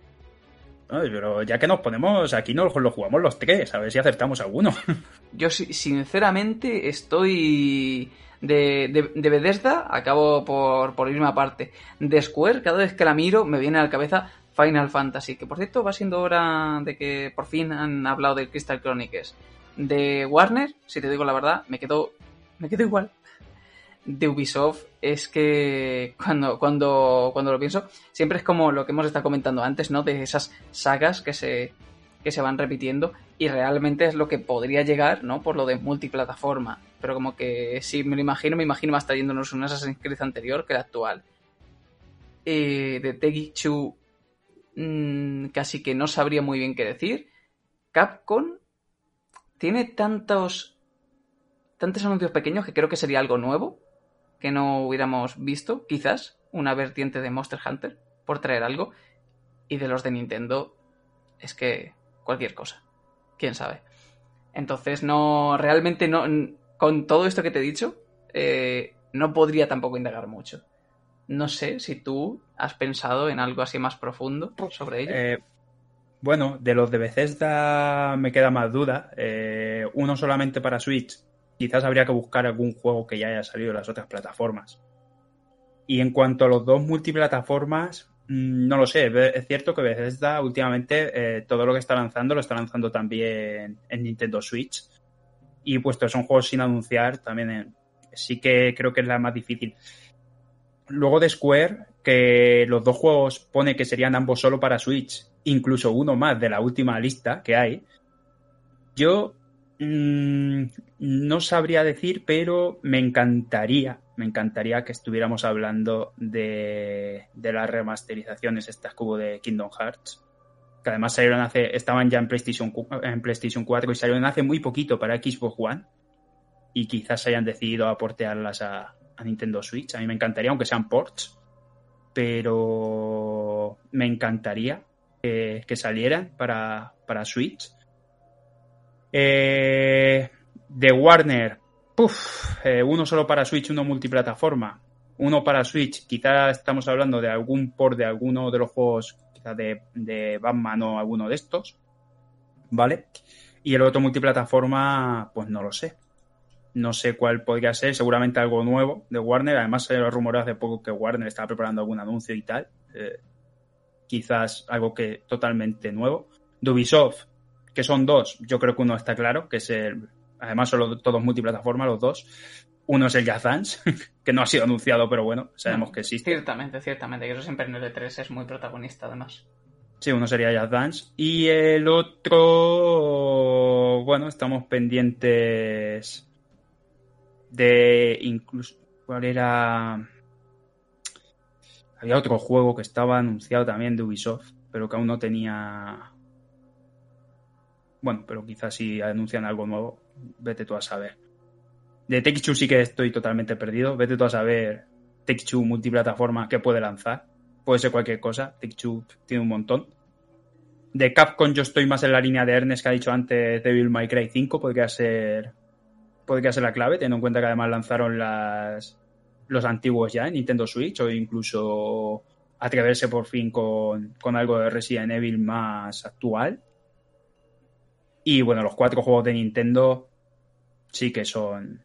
Pero ya que nos ponemos, aquí nos lo jugamos los tres, a ver si acertamos alguno.
Yo sinceramente estoy de Bethesda, acabo por irme aparte. De Square, cada vez que la miro me viene a la cabeza Final Fantasy, que por cierto va siendo hora de que por fin han hablado de Crystal Chronicles. De Warner, si te digo la verdad, me quedo igual. De Ubisoft es que cuando lo pienso, siempre es como lo que hemos estado comentando antes, ¿no? De esas sagas que se van repitiendo y realmente es lo que podría llegar, ¿no? Por lo de multiplataforma. Pero como que si me imagino más trayéndonos un Assassin's Creed anterior que el actual. De Take-Two casi que no sabría muy bien qué decir. Capcom tiene tantos anuncios pequeños que creo que sería algo nuevo que no hubiéramos visto, quizás una vertiente de Monster Hunter, por traer algo, y de los de Nintendo es que cualquier cosa, quién sabe. Entonces realmente no, con todo esto que te he dicho, no podría tampoco indagar mucho. No sé si tú has pensado en algo así más profundo sobre ello.
Bueno, de los de Bethesda me queda más duda. Uno solamente para Switch. Quizás habría que buscar algún juego que ya haya salido en las otras plataformas. Y en cuanto a los dos multiplataformas, no lo sé. Es cierto que Bethesda últimamente todo lo que está lanzando lo está lanzando también en Nintendo Switch. Y puesto son juegos sin anunciar, también sí que creo que es la más difícil. Luego de Square, que los dos juegos pone que serían ambos solo para Switch, incluso uno más de la última lista que hay. Yo no sabría decir, pero me encantaría que estuviéramos hablando de las remasterizaciones estas que hubo de Kingdom Hearts, que además estaban ya en PlayStation 4 y salieron hace muy poquito para Xbox One y quizás hayan decidido aportearlas a Nintendo Switch. A mí me encantaría, aunque sean ports, pero me encantaría que salieran para Switch. De Warner, uno solo para Switch, uno multiplataforma, uno para Switch, quizás estamos hablando de algún port de alguno de los juegos, quizás de Batman o alguno de estos, ¿vale? Y el otro multiplataforma, pues no lo sé. No sé cuál podría ser, seguramente algo nuevo de Warner. Además se rumoreó hace poco que Warner estaba preparando algún anuncio y tal. Quizás algo que totalmente nuevo. De Ubisoft, que son dos, yo creo que uno está claro, que es además son todos multiplataforma, los dos. Uno es el Just Dance, que no ha sido anunciado, pero bueno, sabemos que existe.
Ciertamente, que eso siempre en el E3 es muy protagonista, además.
Sí, uno sería Just Dance. Y el otro, bueno, estamos pendientes de incluso, ¿cuál era? Había otro juego que estaba anunciado también de Ubisoft, pero que aún no tenía. Bueno, pero quizás si anuncian algo nuevo, vete tú a saber. De Take-Two sí que estoy totalmente perdido. Vete tú a saber Take-Two multiplataforma que puede lanzar. Puede ser cualquier cosa. Take-Two tiene un montón. De Capcom yo estoy más en la línea de Ernest que ha dicho antes. Devil May Cry 5 podría ser la clave, teniendo en cuenta que además lanzaron los antiguos ya en Nintendo Switch, o incluso atreverse por fin con algo de Resident Evil más actual. Y bueno, los 4 juegos de Nintendo sí que son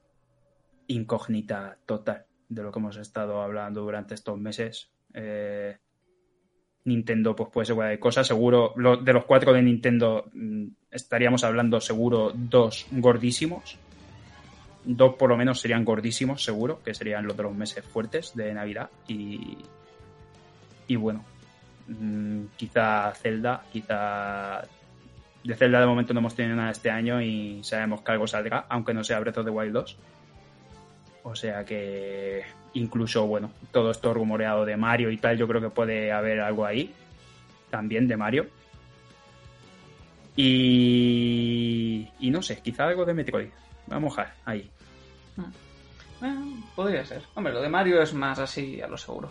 incógnita total de lo que hemos estado hablando durante estos meses. Nintendo pues puede ser cualquier cosa. Seguro, de los 4 de Nintendo estaríamos hablando seguro 2 gordísimos. 2 por lo menos serían gordísimos, seguro, que serían los de los meses fuertes de Navidad. Y bueno, quizá Zelda, de Zelda de momento no hemos tenido nada este año y sabemos que algo saldrá, aunque no sea Breath of the Wild 2. O sea que incluso, bueno, todo esto rumoreado de Mario y tal, yo creo que puede haber algo ahí, también de Mario. Y no sé, quizá algo de Metroid. Vamos a mojar ahí.
Podría ser. Hombre, lo de Mario es más así a lo seguro.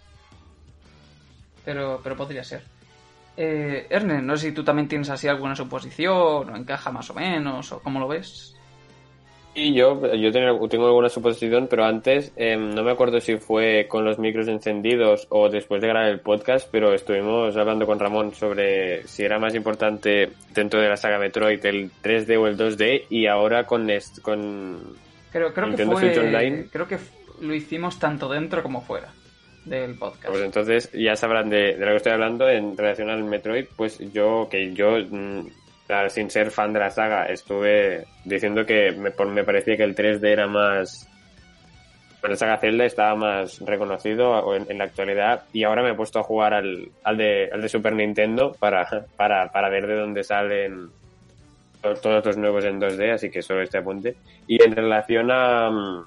Pero podría ser. Ernest, no sé si tú también tienes así alguna suposición, o encaja más o menos, o cómo lo ves.
Y yo tengo alguna suposición, pero antes no me acuerdo si fue con los micros encendidos o después de grabar el podcast, pero estuvimos hablando con Ramón sobre si era más importante dentro de la saga Metroid el 3D o el 2D, y ahora con
creo
Nintendo
que
Switch Online.
Creo que lo hicimos tanto dentro como fuera del podcast.
Pues entonces ya sabrán de lo que estoy hablando en relación al Metroid. Pues yo sin ser fan de la saga, estuve diciendo que me parecía que el 3D era más... Con la saga Zelda estaba más reconocido en la actualidad, y ahora me he puesto a jugar al de Super Nintendo para ver de dónde salen todos los nuevos en 2D, así que solo este apunte. Y en relación a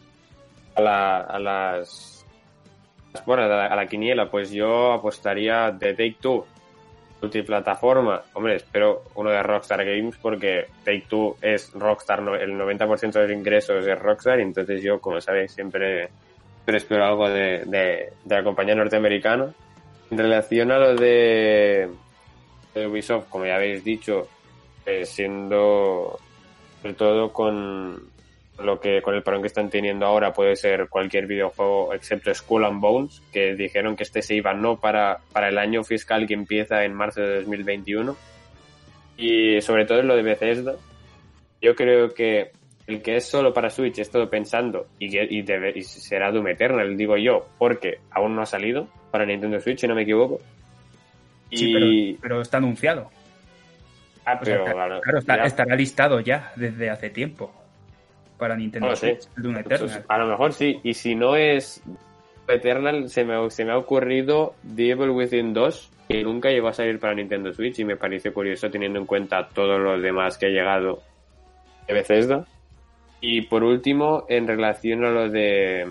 la quiniela, pues yo apostaría de Take-Two multiplataforma. Hombre, espero uno de Rockstar Games, porque Take-Two es Rockstar, el 90% de los ingresos es Rockstar, y entonces yo, como sabéis, siempre espero algo de la compañía norteamericana. En relación a lo de Ubisoft, como ya habéis dicho, siendo sobre todo con el parón que están teniendo ahora, puede ser cualquier videojuego excepto Skull and Bones, que dijeron que se iba no para el año fiscal que empieza en marzo de 2021. Y sobre todo en lo de Bethesda, yo creo que el que es solo para Switch, he estado pensando, y será Doom Eternal, digo yo, porque aún no ha salido para Nintendo Switch, si no me equivoco.
Sí, pero está anunciado.
Pero
claro, estará listado ya desde hace tiempo para Nintendo Switch, Doom Eternal.
Pues, a lo mejor sí, y si no es Eternal, se me ha ocurrido The Evil Within 2, que nunca llegó a salir para Nintendo Switch, y me parece curioso teniendo en cuenta todo lo demás que ha llegado de Bethesda. Y por último, en relación a lo de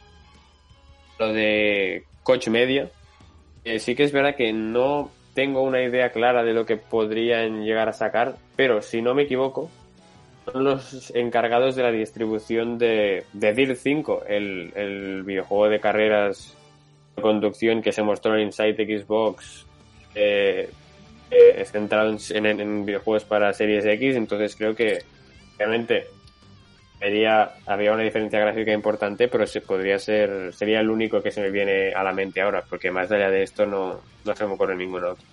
Koch Media, sí que es verdad que no tengo una idea clara de lo que podrían llegar a sacar, pero si no me equivoco, son los encargados de la distribución de Dirt 5, el videojuego de carreras de conducción que se mostró en Inside Xbox, centrado en videojuegos para Series X. Entonces creo que realmente había una diferencia gráfica importante, pero sería el único que se me viene a la mente ahora, porque más allá de esto no se me ocurre ninguno otro.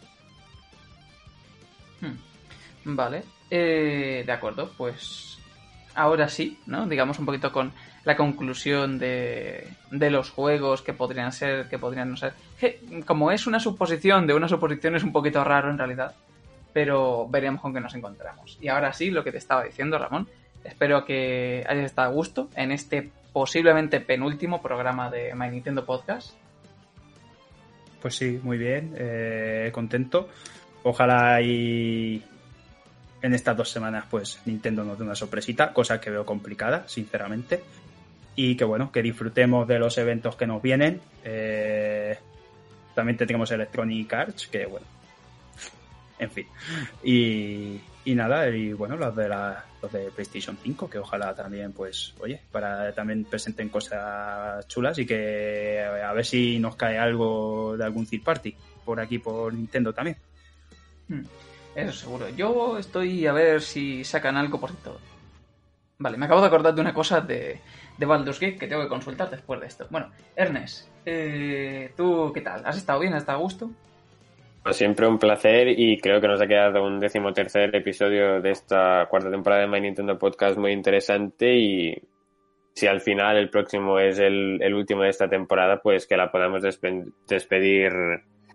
Vale, de acuerdo, pues ahora sí, ¿no? Digamos un poquito con la conclusión de los juegos que podrían ser, que podrían no ser. Como es una suposición de una suposición, es un poquito raro en realidad, pero veremos con qué nos encontramos. Y ahora sí, lo que te estaba diciendo, Ramón, espero que hayas estado a gusto en este posiblemente penúltimo programa de My Nintendo Podcast.
Pues sí, muy bien, contento. Ojalá y en estas 2 semanas pues Nintendo nos dé una sorpresita, cosa que veo complicada, sinceramente. Y que bueno, que disfrutemos de los eventos que nos vienen. También tendremos Electronic Arts, que bueno, en fin. Y nada, y bueno, los de PlayStation 5, que ojalá también, pues, oye, para también presenten cosas chulas, y que a ver si nos cae algo de algún third party por aquí, por Nintendo también.
Eso seguro. Yo estoy a ver si sacan algo por todo. Vale, me acabo de acordar de una cosa de Baldur's Gate que tengo que consultar después de esto. Bueno, Ernest, ¿tú qué tal? ¿Has estado bien? ¿Has estado a gusto?
Pues siempre un placer, y creo que nos ha quedado un 13º episodio de esta 4ª temporada de My Nintendo Podcast muy interesante, y si al final el próximo es el último de esta temporada, pues que la podamos despedir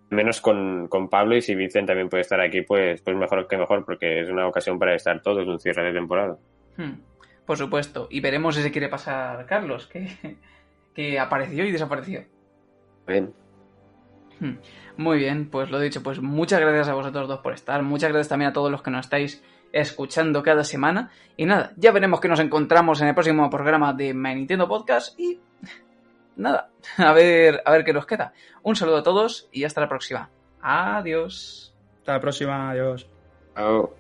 menos con Pablo, y si Vicen también puede estar aquí, pues mejor que mejor, porque es una ocasión para estar todos en un cierre de temporada.
Por supuesto, y veremos si se quiere pasar Carlos, que apareció y desapareció.
Bien.
Muy bien, pues lo dicho, pues muchas gracias a vosotros dos por estar, muchas gracias también a todos los que nos estáis escuchando cada semana, y nada, ya veremos que nos encontramos en el próximo programa de My Nintendo Podcast, y nada, a ver qué nos queda. Un saludo a todos y hasta la próxima. Adiós.
Hasta la próxima, adiós.
Chao.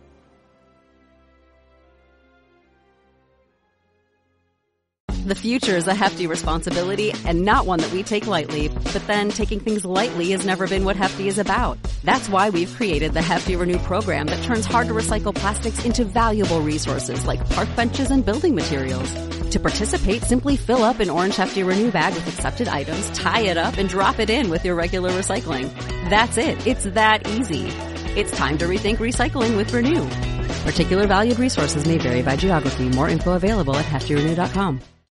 The future is a hefty responsibility and not one that we take lightly, but then taking things lightly has never been what Hefty is about. That's why we've created the Hefty Renew program that turns hard to recycle plastics into valuable resources like park benches and building materials. To participate, simply fill up an orange Hefty Renew bag with accepted items, tie it up, and drop it in with your regular recycling. That's it. It's that easy. It's time to rethink recycling with Renew. Particular valued resources may vary by geography. More info available at heftyrenew.com.